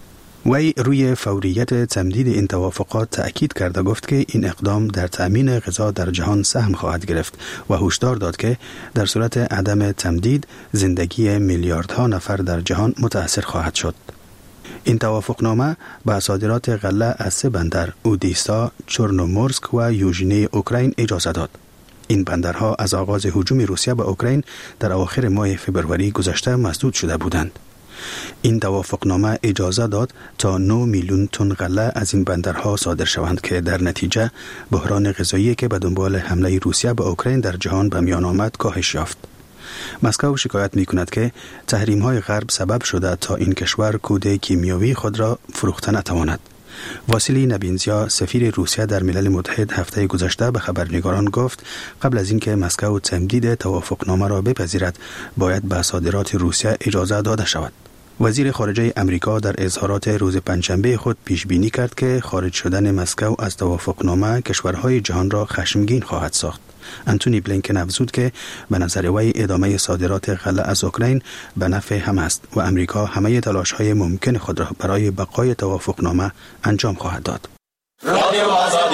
وی روی فوریت تمدید این توافقات تأکید کرده گفت که این اقدام در تأمین غذا در جهان سهم خواهد گرفت و هشدار داد که در صورت عدم تمدید زندگی میلیاردها نفر در جهان متأثر خواهد شد. این توافقنامه به صادرات غله از 3 بندر اودیسا، چورنومورسک و یوژنی اوکراین اجازه داد. این بندرها از آغاز هجوم روسیه به اوکراین در اواخر ماه فوریه گذشته مسدود شده بودند. این توافقنامه اجازه داد تا 9 میلیون تن غله از این بندرها صادر شوند که در نتیجه بحران غذایی که به دنبال حمله روسیه به اوکراین در جهان به میان آمد کاهش یافت. مسکو شکایت می کند که تحریم های غرب سبب شده تا این کشور کود کیمیاوی خود را فروخته نتواند. واسیلی نبینزیا سفیر روسیه در ملل متحد هفته گذشته به خبرنگاران گفت قبل از اینکه مسکو تمدید توافقنامه را بپذیرد باید به صادرات روسیه اجازه داده شود. وزیر خارجه امریکا در اظهارات روز پنجشنبه خود پیش بینی کرد که خارج شدن مسکو از توافقنامه کشورهای جهان را خشمگین خواهد ساخت. انتونی بلینکن افزود که به نظر وی ادامه صادرات غله از اوکراین به نفع هم است و امریکا همه تلاش‌های ممکن خود را برای بقای توافقنامه انجام خواهد داد. رادیو آزادی.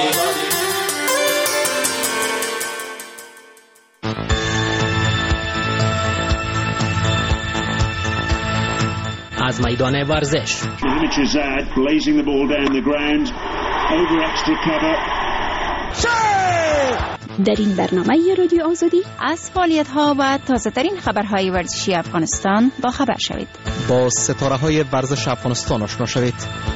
از میدان ورزش در این برنامه رادیو آزادی از فعالیت‌ها و تازه‌ترین خبرهای ورزشی افغانستان با خبر شوید. با ستاره‌های ورزش افغانستان آشنا شوید.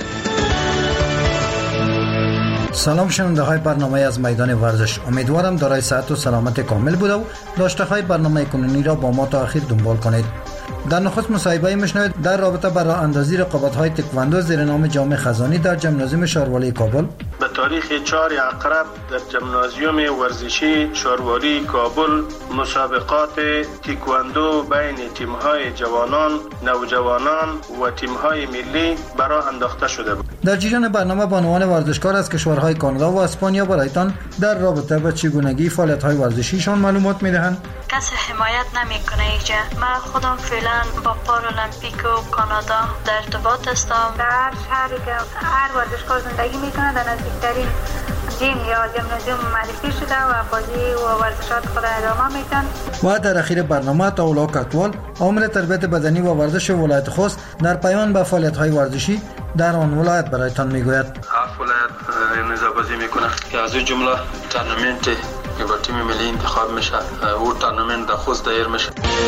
سلام شنونده های برنامه از میدان ورزش. امیدوارم دارای صحت و سلامت کامل بوده و داشته های برنامه کنونی را با ما تا آخر دنبال کنید. در نخست مصاحبه میشنوید در رابطه با راه اندازی رقابت‌های تکواندو زیر نام جام خزانی در ژیمنازیوم شاروالی کابل. به تاریخ 4 عقرب در ژیمنازیوم ورزشی شاروالی کابل مسابقات تکواندو بین تیم‌های جوانان، نوجوانان و تیم‌های ملی برای انداخته شده بود. در جریان برنامه بانوان ورزشکار از کشورهای کانادا و اسپانیا برایتان در رابطه با چگونگی فعالیت‌های ورزشیشان معلومات می‌دهند. کسی حمایت نمی‌کنه اینجا. من خودم فعلا با پارالمپیک و کانادا در ارتباط هستم. در شهری که هر ورزشکار زندگی میکنه در نزدیکترین جیم یا ژیمنازیوم معرفی شده و بازی و ورزشات خود ادامه میدن. و در اخیر برنامه تاولا کتوال عامل تربیت بدنی و ورزش ولایت خوست در پیوند به فعالیت‌های ورزشی در آن ولایت برایتان میگوید. هر ولایت نظارت میکنه که از این جمله تورنمنت که با تیم ملی انتخاب میشه او تورنمنت در خوست دایر میشه.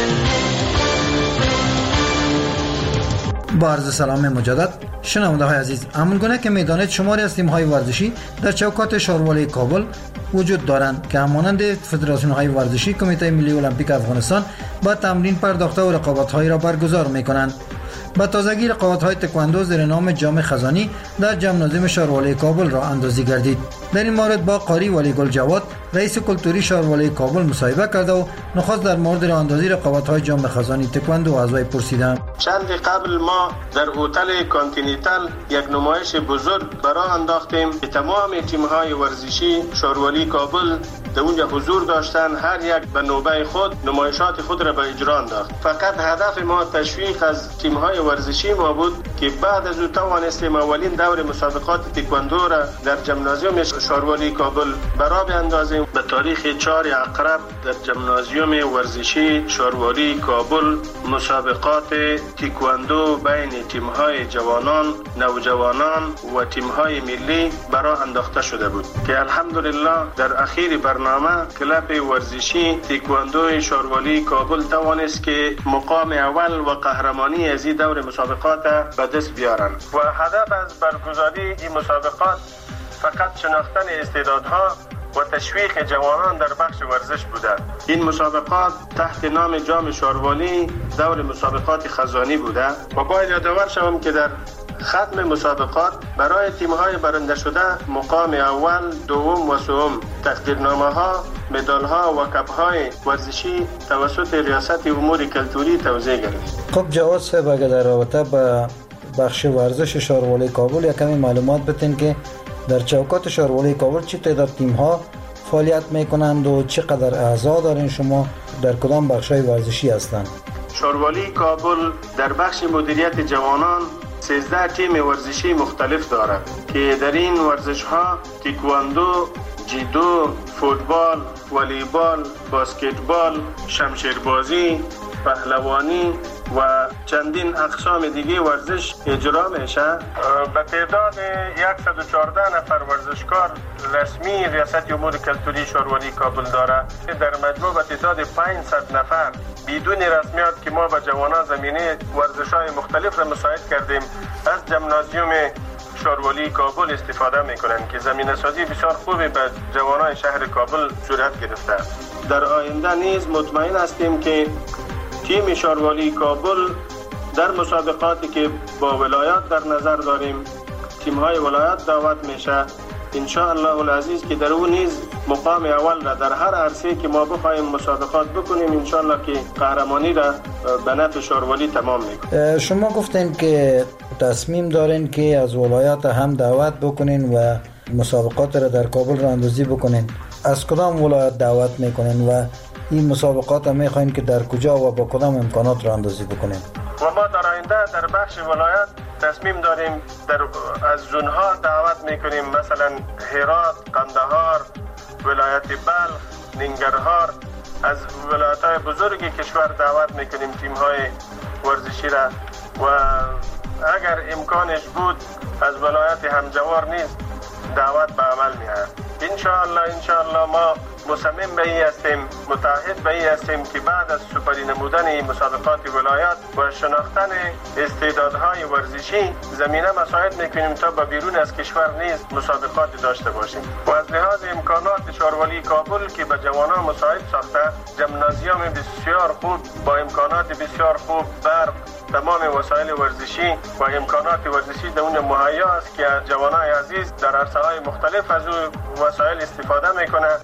با عرض سلام مجدد شنونده های عزیز، همونگونه که میدانید شماری از تیم های ورزشی در چوکات شاروالی کابل وجود دارند که همانند فدراسیون های ورزشی کمیته ملی المپیک افغانستان با تمرین پرداخته و رقابت هایی را برگزار میکنند. با تازگی رقابت های تکواندو زیر نام جام خزانی در ژیمنازیوم شاروالی کابل را اندازی گردید. در این مورد با قاری ولی گل جواد رئیس کلتوری شاروالی کابل مصاحبه کرده و نخست در مورد راه اندازی رقابت های جام خزانی تکواندو از وی پرسیدم. چند قبل ما در هتل کانتیننتال یک نمایش بزرگ برای انداختیم که تمام تیم های ورزشی شاروالی کابل در اونجا حضور داشتن، هر یک به نوبه خود نمایشات خود را به اجرا انداخت. فقط هدف ما تشویق از تیم های ورزشی ما بود که بعد از او توانستیم اولین دور مسابقات تکواندو را در ژیمنازیوم شاروالی کابل برای بیاندازیم. به تاریخ 4 عقرب در ژیمنازیوم ورزشی شاروالی کابل مسابقات تکواندو بین تیم های جوانان، نوجوانان و تیم های ملی برای انداخته شده بود که الحمدلله در اخیر برنامه کلب ورزشی تکواندو شاروالی کابل توانست که مقام اول و قهرمانی از این دور مسابقات به دست بیارن و هدف از برگزاری این مسابقات فقط شناختن استعدادها و تشویق جوانان در بخش ورزش بوده. این مسابقات تحت نام جام شاروالی دور مسابقات خزانی بوده و باید یادآور شوم که در ختم مسابقات برای تیم‌های برنده شده مقام اول، دوم و سوم تقدیرنامه‌ها، مدال‌ها و کپ‌های ورزشی توسط ریاست امور کلتوری توزیع گردید. خب جواد صاحب، اگر در رابطه با بخش ورزش شاروالی کابل یک کمی معلومات بدین که در چوکات شاروالی کابل چه تعداد تیم‌ها فعالیت می‌کنند و چقدر اعضا دارین شما در کدام بخش‌های ورزشی هستند؟ شاروالی کابل در بخش مدیریت جوانان 13 تیم ورزشی مختلف دارد که در این ورزش‌ها تکواندو، جیدو، فوتبال، والیبال، باسکتبال، شمشیربازی، پهلوانی و چندین اقسام دیگه ورزش اجرا میشه. به تعداد 114 نفر ورزشکار رسمی ریاست امور کلتوری شاروالی کابل داره. در مجموع به تعداد 500 نفر بدون رسمیت که ما به جوانان زمینه ورزش‌های مختلف را مساعد کردیم از ژیمنازیوم شاروالی کابل استفاده میکنن که زمینه سازی بسیار خوبی به جوانان شهر کابل صورت گرفته. در آینده نیز مطمئن هستیم که تیم شاروالی کابل در مسابقاتی که با ولایات در نظر داریم تیم‌های ولایات دعوت میشه ان شاء الله العزیز که در اون نیز مقام اول را در هر عرصه که ما بخوایم مسابقات بکنیم ان شاء الله که قهرمانی را به نفع شاروالی تمام میکنیم. شما گفتین که تصمیم دارین که از ولایات هم دعوت بکنین و مسابقات را در کابل را اندازی بکنین. از کدام ولایت دعوت میکنین و این مسابقات میخواین که در کجا و با کدام امکانات را اندازی بکنین؟ و ما در آینده در بخش ولایت تصمیم داریم از زونها دعوت میکنیم، مثلا هرات، قندهار، ولایت بلخ، ننگرهار، از ولایت‌های بزرگ کشور دعوت میکنیم تیم‌های ورزشی را و اگر امکانش بود از ولایت همجوار نیز دعوت به عمل می‌آید. انشاءالله ما مصمم به این هستیم، متعهد به این هستیم که بعد از سپری نمودن مسابقات ولایات و شناختن استعدادهای ورزشی زمینه مساعد میکنیم تا به بیرون از کشور نیز مسابقات داشته باشیم و از لحاظ امکانات شاروالی کابل که به جوانان مساعد ساخته، ژیمنازیوم بسیار خوب با امکانات بسیار خوب، برق، تمام وسایل ورزشی و امکانات ورزشی در اونجا مهیا است که جوانای عزیز در عرصه‌های مختلف از او وسایل استفاده میکنند.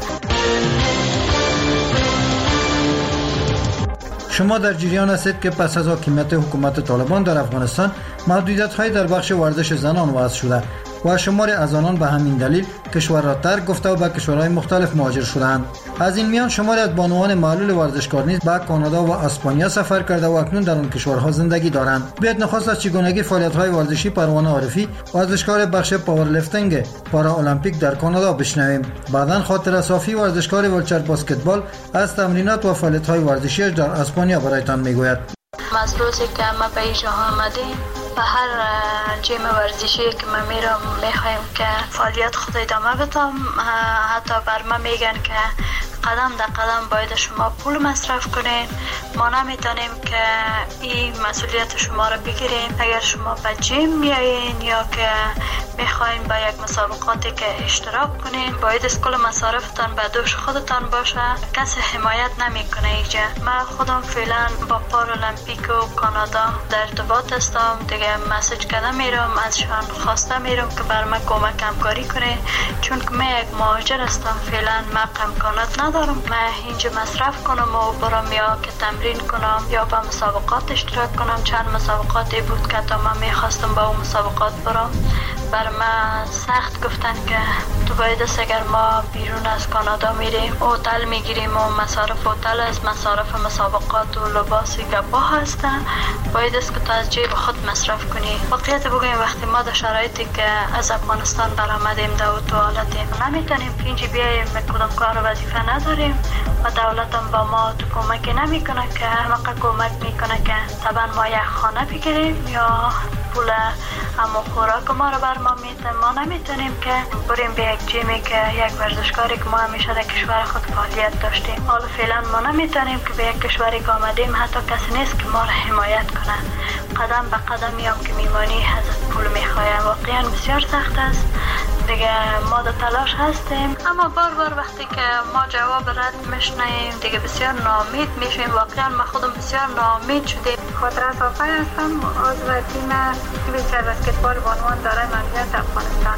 شما در جریان هستید که پس از حاکمیت حکومت طالبان در افغانستان محدودیت‌های در بخش ورزش زنان وضع شده و شماری از آنان به همین دلیل کشور را ترک گفته و به کشورهای مختلف مهاجر شدند. از این میان شماری از بانوان معلول ورزشکار نیز به کانادا و اسپانیا سفر کرده و اکنون در آن کشورها زندگی دارند. بیاید نخست از چگونگی فعالیت‌های ورزشی پروانه عارفی، ورزشکار بخش پاورلیفتینگ پارالمپیک در کانادا بشنویم. بعداً خاطر صافی، ورزشکار ولچر بسکتبال، از تمرینات و فعالیت‌های ورزشیش در اسپانیا برایتان میگوید. از روزی که ما به اینجا آمدیم و هر جیم ورزشی که ما میخوایم که فعالیت خود ادامه بدم، حتی بر ما میگن که قدم در قدم باید شما پول مصرف کنین، ما نمیتونیم که این مسئولیت شما را بگیریم. اگر شما به جیم میایین یا که میخواین با یک مسابقاتی که اشتراک کنین، باید از کل مصارفتان به دوش خودتان باشه، کسی حمایت نمیکنه اینجا. من خودم فعلا با پارالمپیک و کانادا در ارتباط هستم، دیگه مسیج کردم میرم ازشان خواسته میرم که بر من کمک همکاری کنه، چون که من یک مهاجر هستم، فعلا من امکانات ندارم من اینجا مصرف کنم و برم یا که تمرین کنم یا با مسابقات اشتراک کنم. چند مسابقاتی بود که تا من میخواستم با اون مسابقات برم، بر من سخت گفتن که تو باید است اگر ما بیرون از کانادا میریم هتل میگیریم و مصارف هتل از مصارف مسابقات و لباسی گپا هستن، باید است که تو از جیب خود مصرف کنی. واقعیت بگویم وقتی ما در شرایطی که از افغانستان برآمدیم در تو حالتیم نمیتونیم که اینجا بیاییم، کدام کار و وظیفه نداریم و دولتم با ما تو کمک نمیکنه که همه کمک میکنه که طبعا ما یک خانه بگیریم یا پول اما خوراک ما رو بر ما میتونیم. ما نمیتونیم که بریم به یک جیمی که یک ورزشکاری که ما همیشه در کشور خود فعالیت داشتیم، حالا فعلا ما نمیتونیم که به یک کشوری که آمدیم حتی کسی نیست که ما رو حمایت کنه. قدم به قدمی هم که میمانی ازت پول میخوایم، واقعا بسیار سخت است دیگه. ما در تلاش هستیم اما بار وقتی که ما جواب رد میشنیم دیگه بسیار ناامید میشیم. واقعا ما خودم بسیار ناامید شدیم. خاطره صافی هستم، عضو تیم ویلچر بسکتبال بانوان دارای مملکت افغانستان.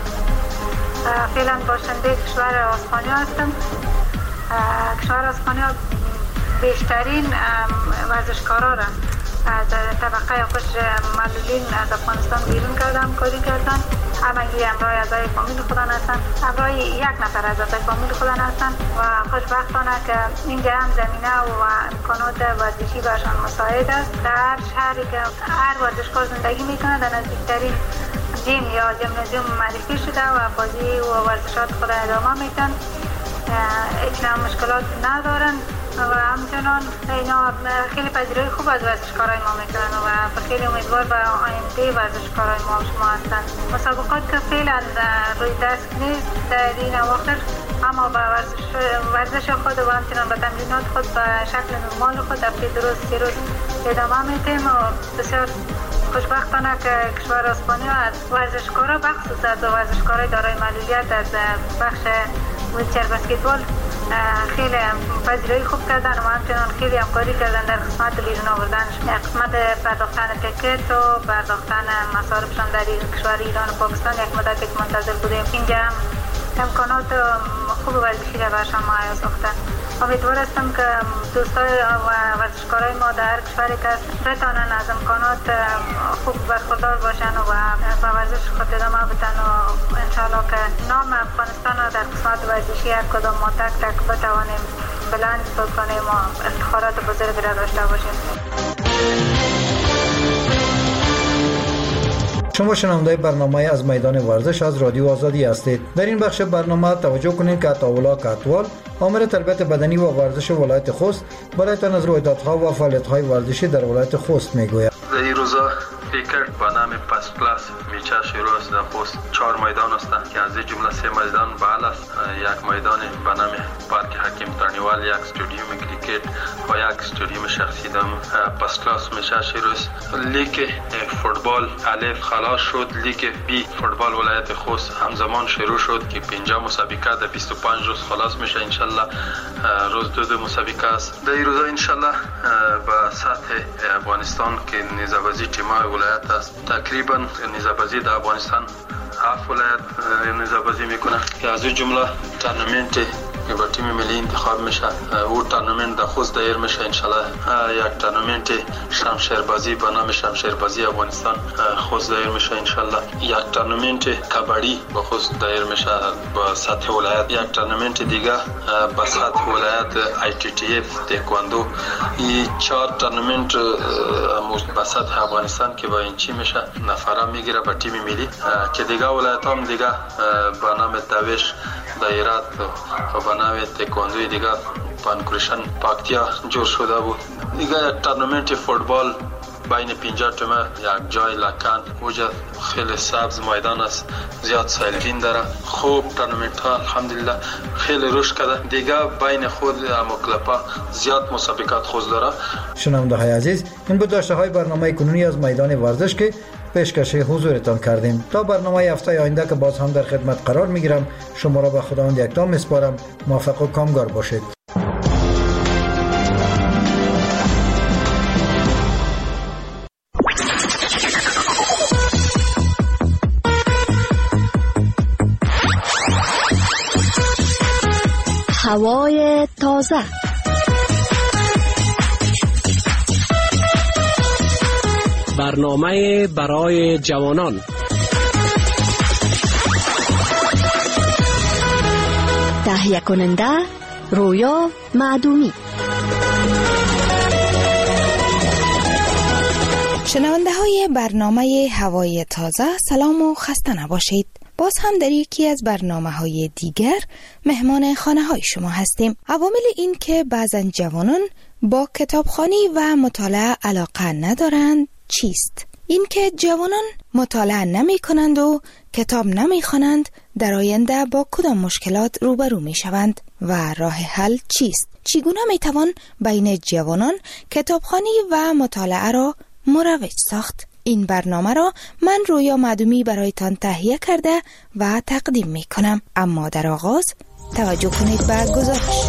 فعلا باشنده کشور اسپانیا هستم. کشور اسپانیا بیشترین ورزشکارا را از طبقه خوش معلولین از افغانستان بیرون کردن، کاری کردن. همگی همراه اعضای فامیل خودن هستن، همراه یک نفر از اعضای فامیل خودن هستن و خوشبختانه که اینجا هم زمینه و امکانات ورزشی برشان مساعد است. در هر شهری که هر ورزشکار زندگی میکنه در نزدیکترین جیم یا ژیمنازیوم معرفی شده و بازی و ورزشات خود ادامه میتن، هیچ مشکلات ندارن و همچنان اینا خیلی پذیرایی خوب از ورزشکارای ما میکنن و خیلی امیدوار به آینده ورزشکارای ما شما هستن. مسابقات که فعلا روی دست نیست در این اواخر، اما با ورزش خود و همچنان به تمرینات خود به شکل نرمال خود هفته 2 روز 3 روز ادامه میدیم و بسیار خوشبختانه که کشور اسپانیا از ورزشکارا بخصوص از ورزشکارای دارای معلولیت از بخش ویلچر بسکتبال خیلی پذیرایی خوب کردن و همچنان خیلی همکاری کردن در قسمت بیرون آوردنش، قسمت پرداختن تیکت و پرداختن مصارفشان در کشور ایران و پاکستان. یک مدت منتظر بودیم، اینجا هم امکانات خوب ورزشی را برشان مهیا ساختن. امیدوار هستم که دوستای و ورزشکارای ما در هر کشوری که بتانن از امکانات خوب برخوردار باشن و به ورزش خود ادامه بدن و انشاءالله که نام افغانستان را در قسمت ورزشی هر کدام ما تک تک بتوانیم بلند کنیم و افتخارات بزرگ را داشته باشیم. شما شنونده برنامه از میدان ورزش از رادیو آزادی هستید. در این بخش برنامه توجه کنید که عطاالله کاتوال آمر تربیت بدنی و ورزش ولایت خوست برایتان از رویدادها و فعالیت‌های ورزشی در ولایت خوست میگوید. این روزا کرکٹ به نام پس کلاس میچه شروع است. در خوست 4 میدان است که از این جمله 3 میدان بال است، یک میدان به نام پارک حکیم ترنیوال، یک استادیوم کریکت و یک استادیوم شخصی در پس کلاس میچه شروع است. لیگ فوتبال الف خلاص شد، لیگ بی فوتبال ولایت خوست همزمان شروع شد که 5 مسابقه در 25 روز خلاص میشه. ان شاء الله روز 2 مسابقه است. در این روزا ان شاء الله به سطح افغانستان که نظابازی تیم‌های ولایت است، تقریبا نظابازی در افغانستان 7 ولایت نظابازی میکنه که از این جمله تورنمنت که با تیم ملی انتخاب میشه او تورنمنت در خوست دایر میشه. انشالله یک تورنمنت شمشیربازی به نام شمشیربازی افغانستان خوست دایر میشه. انشالله یک تورنمنت کبڈی با خوست دایر میشه با سطح ولایت. یک تورنمنت دیگه با سطح ولایت ITTF تکواندو. این 4 تورنمنت با سطح افغانستان که با این چی میشه نفره میگیره با تیم ملی که دیگه ولایت هم دیگه با نام دویش دایرات و با نام تکواندوی دیگه پانکریشن پاکتیا جور شده بود. دیگه یک تورنمنت فوتبال بین 50 تیم یک جای لکن اوجا خیلی سبز میدان است، زیاد سایلبین داره. خوب تورنمنت ها الحمدلله خیلی رشد کرده. دیگه بین خود مکلپا زیاد مسابقات خوز داره. شنونده های عزیز، این بود داشته های برنامه کنونی از میدان ورزش که پیشکش حضورتان کردیم. تا برنامه هفته آینده که باز هم در خدمت قرار میگیرم، شما را به خداوند یکتا میسپارم. موفق و کامگار باشید. هوای تازه، برنامه برای جوانان، تهیه کننده رویا معدومی. شنونده های برنامه هوای تازه، سلام و خسته نباشید. باز هم در یکی از برنامه‌های دیگر مهمان خانه‌های شما هستیم. عوامل این که بعضن جوانان با کتابخوانی و مطالعه علاقه ندارند چیست؟ این که جوانان مطالعه نمی کنند و کتاب نمی خوانند در آینده با کدام مشکلات روبرو می شوند و راه حل چیست؟ چگونه می توان بین جوانان کتابخوانی و مطالعه را مروج ساخت؟ این برنامه را من رویا معدومی برایتان تهیه کرده و تقدیم می کنم. اما در آغاز توجه کنید به گزارش.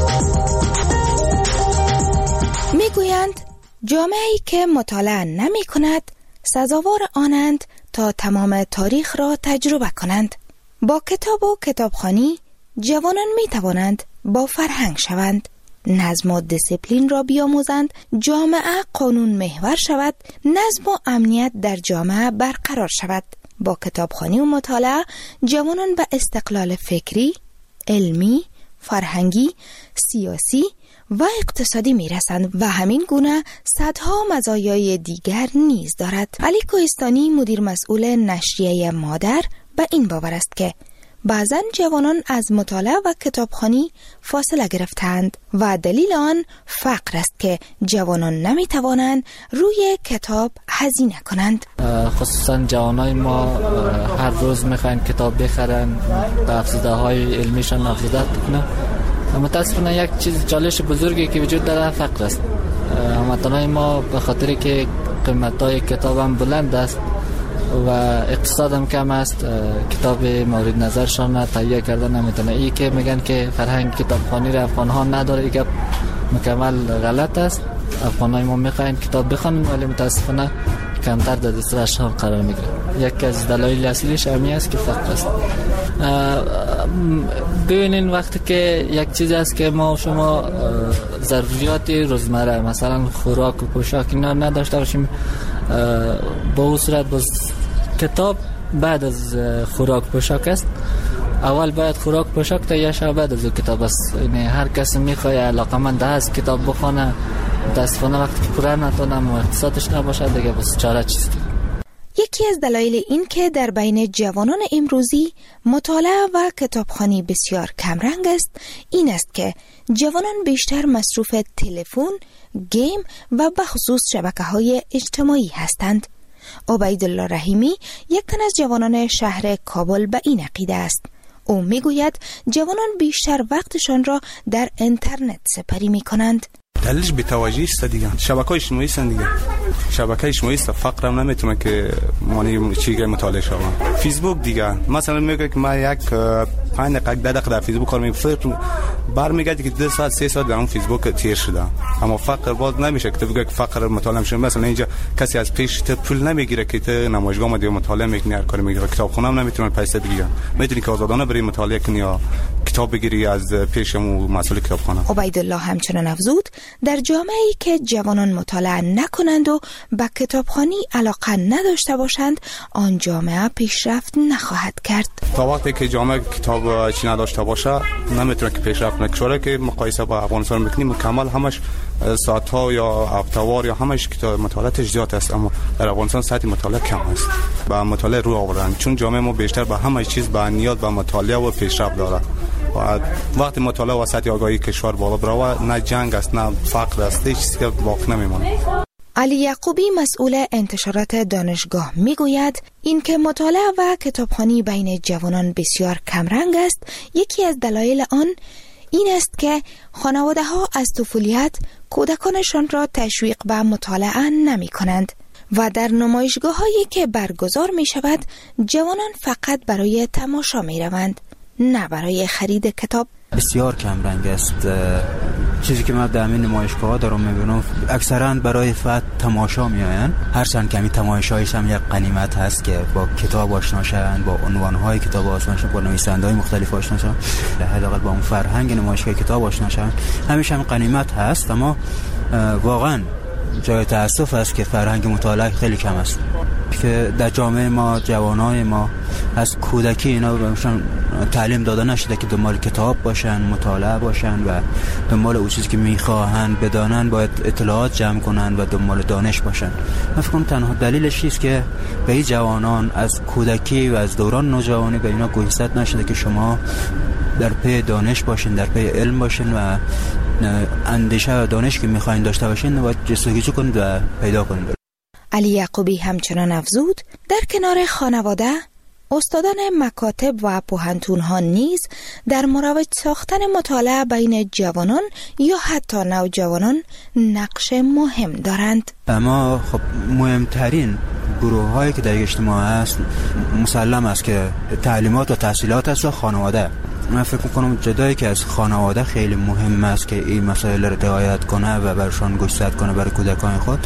می گویند جامعه‌ای که مطالعه نمی کند سزاوار آنند تا تمام تاریخ را تجربه کنند. با کتاب و کتابخوانی جوانان می توانند با فرهنگ شوند، نظم و دیسیپلین را بیاموزند، جامعه قانون محور شود، نظم و امنیت در جامعه برقرار شود. با کتابخوانی و مطالعه جوانان به استقلال فکری، علمی، فرهنگی، سیاسی و اقتصادی می رسند و همین گونه صدها مزایای دیگر نیز دارد. علی کوهستانی مدیر مسئول نشریه مادر به این باور است که بعضن جوانان از مطالعه و کتابخوانی فاصله گرفتند و دلیل آن فقر است که جوانان نمی توانند روی کتاب هزینه کنند. خصوصا جوانای ما هر روز میخواین کتاب بخرن، افزوده های علمیشان افزوده کنن. متاسفانه یک چیز چالش بزرگی که وجود داره فقر است. هموطنان ما به خاطر که قیمت‌های کتاب هم بلند است و اقتصاد هم کم است، کتاب مورد نظرشان تهیه کردن نمیتونه. این که میگن که فرهنگ کتابخوانی را افغان ها نداره، این مکمل غلط است. افغان های ما میخواین کتاب بخوانن ولی متاسفانه کمتر در دسترسشان قرار میگیره. یکی از دلایل اصلیش همین است که فقر است. ببینین وقتی که یک چیز است که ما شما ضروریات روزمره مثلا خوراک و پوشاک اینا نداشته باشیم، با اون صورت باز کتاب بعد از خوراک پوشاک است. اول باید خوراک پوشاک تهیه شود، بعد از کتاب است. یعنی هر کسی میخواد علاقمند است کتاب بخونه، متاسفانه وقتی که پوره نتونم و اقتصادش نباشه دیگه بس چاره چیست. یکی از دلایل این که در بین جوانان امروزی مطالعه و کتابخوانی بسیار کمرنگ است این است که جوانان بیشتر مصروف تلفن، گیم و بخصوص شبکه‌های اجتماعی هستند. عبیدالله رحیمی یک تن از جوانان شهر کابل به این عقیده است. او میگوید جوانان بیشتر وقتشان را در اینترنت سپری می کنند. دلیلش بی‌توجهی است دیگه. شبکه‌های اجتماعی است دیگه. شبکه اجتماعی است فقط هم نمیتونه که معنی چیزی مطالعه شوم. فیسبوک دیگه مثلا میگه که ما یک 5 دقیقه 10 دقیقه در فیسبوک کار می‌کنم، برمیگردی که 2 ساعت 3 ساعت در اون فیسبوک تیر شده. اما فقر باز نمیشه که بگه که فقر مطالعه میشه. مثلا اینجا کسی از پیش ته پول نمیگیره که ته نمایشگاه ما دیگه مطالعه میکنی، هر کاری میگیره. کتابخونه هم نمیتونه پیسه بگیره. میتونی که آزادانه بری مطالعه کنی یا کتاب بگیری از پیشمو مسئول کتابخانه. عبیدالله همچنان افزود در جامعه‌ای که جوانان مطالعه نکنند و به کتابخوانی علاقه نداشته باشند آن جامعه پیشرفت نخواهد کرد. تا وقتی که جامعه کتاب چی نداشته باشه نمیتونه که پیشرفت کنه. کشوری که مقایسه با افغانستان میکنیم مکمل همش ساعت‌ها یا هفته‌وار یا همش کتاب مطالعه زیاد است، اما در افغانستان سطح مطالعه کم است. با مطالعه رو آوردن چون جامعه ما بیشتر به همه چیز با نیاز به مطالعه و پیشرفت داره. و وقتی مطالعه و سطح آگاهی کشور بالا بره نه جنگ است نه فقر است، هیچ چیزی که باقی نمیمونه. علی یعقوبی مسئول انتشارات دانشگاه میگوید اینکه مطالعه و کتابخوانی بین جوانان بسیار کمرنگ است. یکی از دلایل آن این است که خانواده ها از طفولیت کودکانشان را تشویق به مطالعه نمی کنند و در نمایشگاه هایی که برگزار می شود جوانان فقط برای تماشا می روند نه برای خرید کتاب. بسیار کم رنگ است. چیزی که من در این نمایشگاه ها دارم میبینم اکثرا برای فقط تماشا میآیند، هرچند که این تماشایش هم یک غنیمت هست که با کتاب آشنا شوند، با عنوان‌های کتاب آشنا شوند، با نویسنده‌های مختلف آشنا شوند، حداقل با اون فرهنگ نمایشگاه کتاب آشنا شوند، همیشه هم غنیمت هست. اما واقعا جای تأسف است که فرهنگ مطالعه خیلی کم است، که در جامعه ما جوانای ما از کودکی اینا بهشون تعلیم داده نشده که دنبال کتاب باشن، مطالعه باشن و دنبال اون چیزی که میخواهن بدانن باید اطلاعات جمع کنن و دنبال دانش باشن. من فکر کنم تنها دلیلش است که به این جوانان از کودکی و از دوران نوجوانی به اینا گوشزد نشده که شما در پی دانش باشین، در پی علم باشین و اندیشه و دانش که میخواین داشته باشین باید جستجو کنید و پیدا کنید. علی یعقوبی همچنان افزود در کنار خانواده استادان مکاتب و پوهنتون‌ها نیز در مروج ساختن مطالعه بین جوانان یا حتی نوجوانان نقش مهم دارند. اما خب مهمترین گروه هایی که در اجتماع هست مسلم است که تعلیمات و تحصیلات است و خانواده. من فکر میکنم جدایی که از خانواده خیلی مهم است که این مسائل را رعایت کنه و برشان گوشزد کنه برای کودکان خود.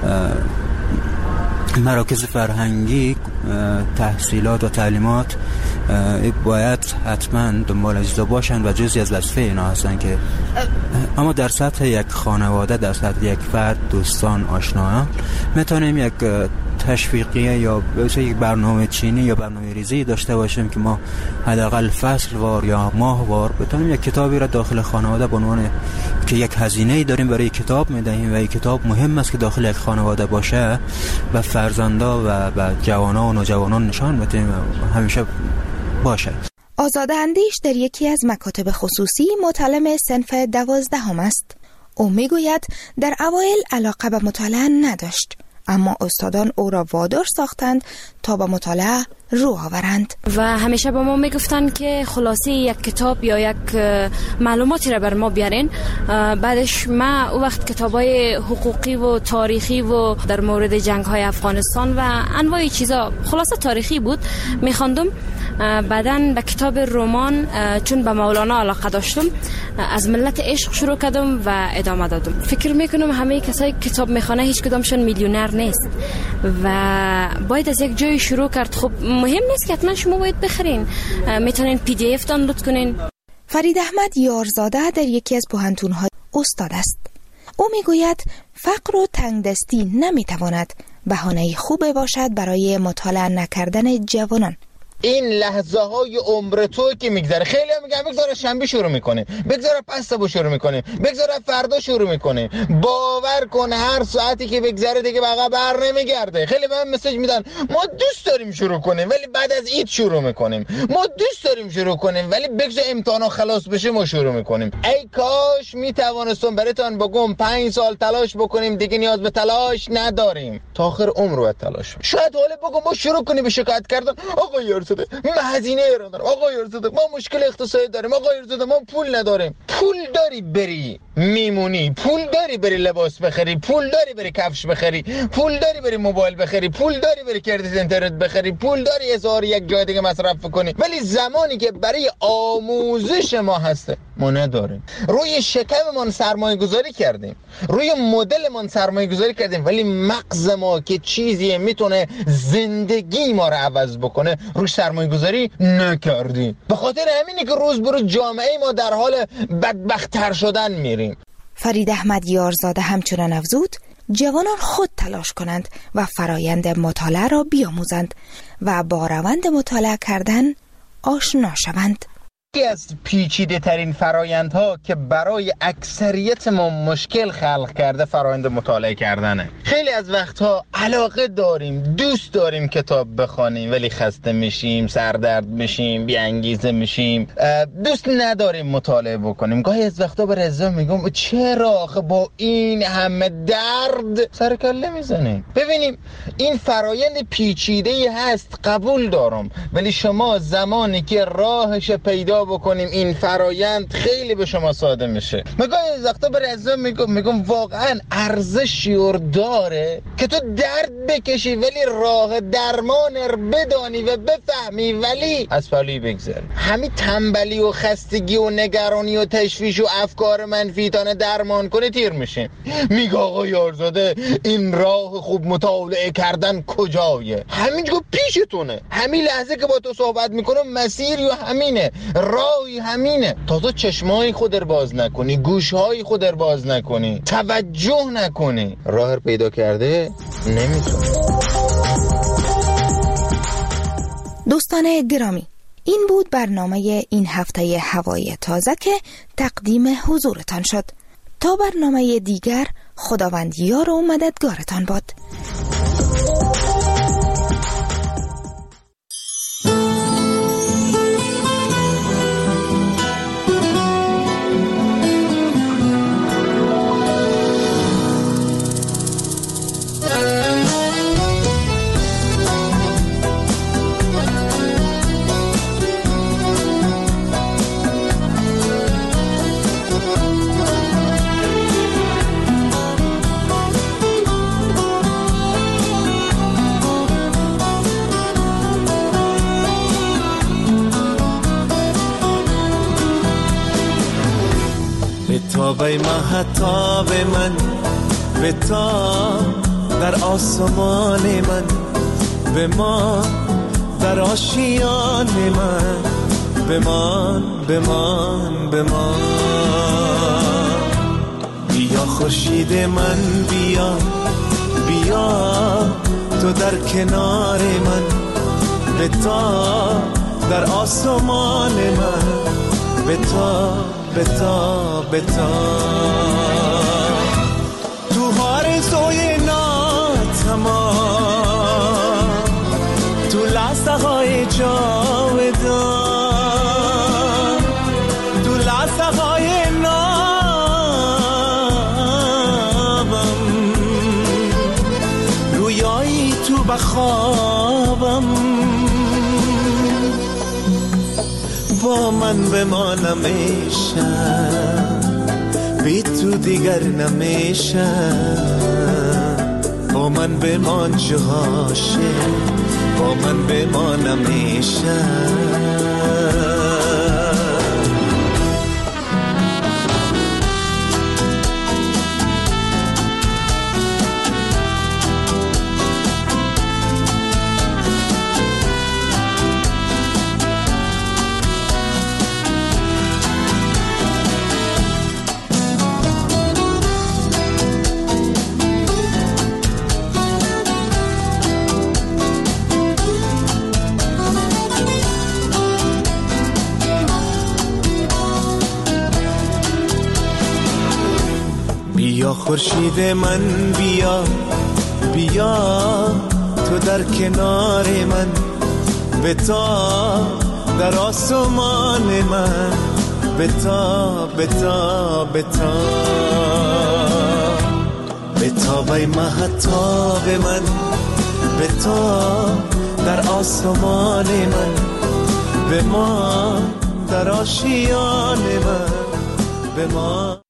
مراکز فرهنگی تحصیلات و تعلیمات باید حتما دنبال اجزا باشن و جزئی از وظیفه اینا هستن که اما در سطح یک خانواده، در سطح یک فرد، دوستان، آشنایان میتونیم یک تشویقیه یا یک برنامه چینی یا برنامه ریزی داشته باشیم که ما حداقل فصل وار یا ماه وار بتونیم یک کتابی را داخل خانواده به عنوان که یک هزینه‌ای داریم برای کتاب میدهیم و این کتاب مهم است که داخل یک خانواده باشه و فرزندا و جوانان و نوجوانان نشان بدیم همیشه باشه. آزاده اندیش در یکی از مکاتب خصوصی متعلم صنف 12 است. او میگوید در اوایل علاقه به مطالعه نداشت، اما استادان او را وادار ساختند تا به مطالعه رو آورند و همیشه به ما میگفتن که خلاصه یک کتاب یا یک معلوماتی را بر ما بیارین. بعدش ما او وقت کتابای حقوقی و تاریخی و در مورد جنگ های افغانستان و انواع چیزا خلاصه تاریخی بود میخواندم. بعدن به کتاب رمان چون به مولانا علاقه داشتم از ملت عشق شروع کردم و ادامه دادم. فکر میکنم همه کسایی کتاب میخونه هیچ کدامشون میلیونر نیست و باید از یک جای شروع کرد. خب مهم نیست که حتما شما باید بخرین، میتونین PDF دانلود کنین. فرید احمد یارزاده در یکی از پوهنتون‌های استاد است. او میگوید فقر و تنگدستی نمیتواند بهانه خوبی باشد برای مطالعه نکردن جوانان. این لحظه های عمر تو که میگذره، خیلی هم میگن بگذاره شنبه شروع میکنه، بگذاره پس صبح شروع میکنه، بگذاره فردا شروع میکنه. باور کن هر ساعتی که بگذره دیگه بقا بر نمیگرده. خیلی به من مسیج میدن ما دوست داریم شروع کنیم ولی بعد از عید شروع میکنیم، ما دوست داریم شروع کنیم ولی بگذار امتحانا خلاص بشه ما شروع میکنیم. ای کاش میتوانستم براتون بگم 5 سال تلاش بکنیم دیگه نیاز به تلاش نداریم، تا آخر عمر رو تلاش. شاید حالا بگم ما شروع کنیم به شکایت کردن، آقا یارزاده من هزینه ایران دارم، آقا یارزاده ما مشکل اقتصادی داریم، آقا یارزاده ما پول نداریم. پول داری بری میمونی، پول داری بری لباس بخری، پول داری بری کفش بخری، پول داری بری موبایل بخری، پول داری بری کردیت اینترنت بخری، پول داری هزار یک جای دیگه مصرف کنی. ولی زمانی که برای آموزش ما هسته ما نداریم. روی شکممون سرمایه گذاری کردیم، روی مدلمون سرمایه گذاری کردیم، ولی مغز ما که چیزی میتونه زندگی ما رو عوض بکنه روش سرمایه گذاری نکردیم. به خاطر همینه که روز به روز جامعه ما در حال بدبخت‌تر شدن میریم. فرید احمد یارزاده همچنان افزود جوانان خود تلاش کنند و فرایند مطالعه را بیاموزند و با روند مطالعه کردن آشنا شوند. یکی از پیچیده ترین فرایندها که برای اکثریت ما مشکل خلق کرده فرایند مطالعه کردنه. خیلی از وقتها علاقه داریم، دوست داریم کتاب بخونیم ولی خسته میشیم، سردرد میشیم، بی انگیزه میشیم، دوست نداریم مطالعه بکنیم. گاهی از وقتا به رضا میگم چرا آخه با این همه درد سر کله میزنیم؟ ببینیم این فرایند پیچیده هست، قبول دارم، ولی شما زمانی که راهش پیدا بکنیم این فرایند خیلی به شما ساده میشه. مگه از وقتا به رضا میگم واقعا ارزشی داره که تو درد بکشی ولی راه درمان بدانی و بفهمی ولی از پلوی بگذری. همین تنبلی و خستگی و نگرانی و تشویش و افکار منفی تانه درمان کنه تیر میشه. میگه آقا یارزاده این راه خوب مطالعه کردن کجایه؟ همینجا پیشتونه، همین لحظه که با تو صحبت میکنم مسیر یا همینه، راهی همینه. تا تو چشمای خود رو باز نکنی، گوشهای خود رو باز نکنی، توجه نکنی، راه رو پیدا کرده نمیتونی. دوستان گرامی، این بود برنامه این هفته هوای تازه که تقدیم حضورتان شد. تا برنامه دیگر خداوند یار و مددگارتان باد. به مهتاب من به تا در آسمان من به ما در آشیان من بمان بمان بمان. بیا خورشید من بیا بیا تو در کنار من به تا در آسمان من به تا بتا بتا. تو آرزوی ناتمام تو لحظه های جاودان تو لحظه های نابم رویایی تو بخوابم با من بمانم بی تو دیگر نمیشم. با من بمان جهاشه با من بمان نمیشم. بیا خورشید من بیا، بیا تو در کنار من، بتا در آسمان من، بتا بتا بتا بتا بی مهتاب من، بتا در آسمان من، به ما در آشیان من، به ما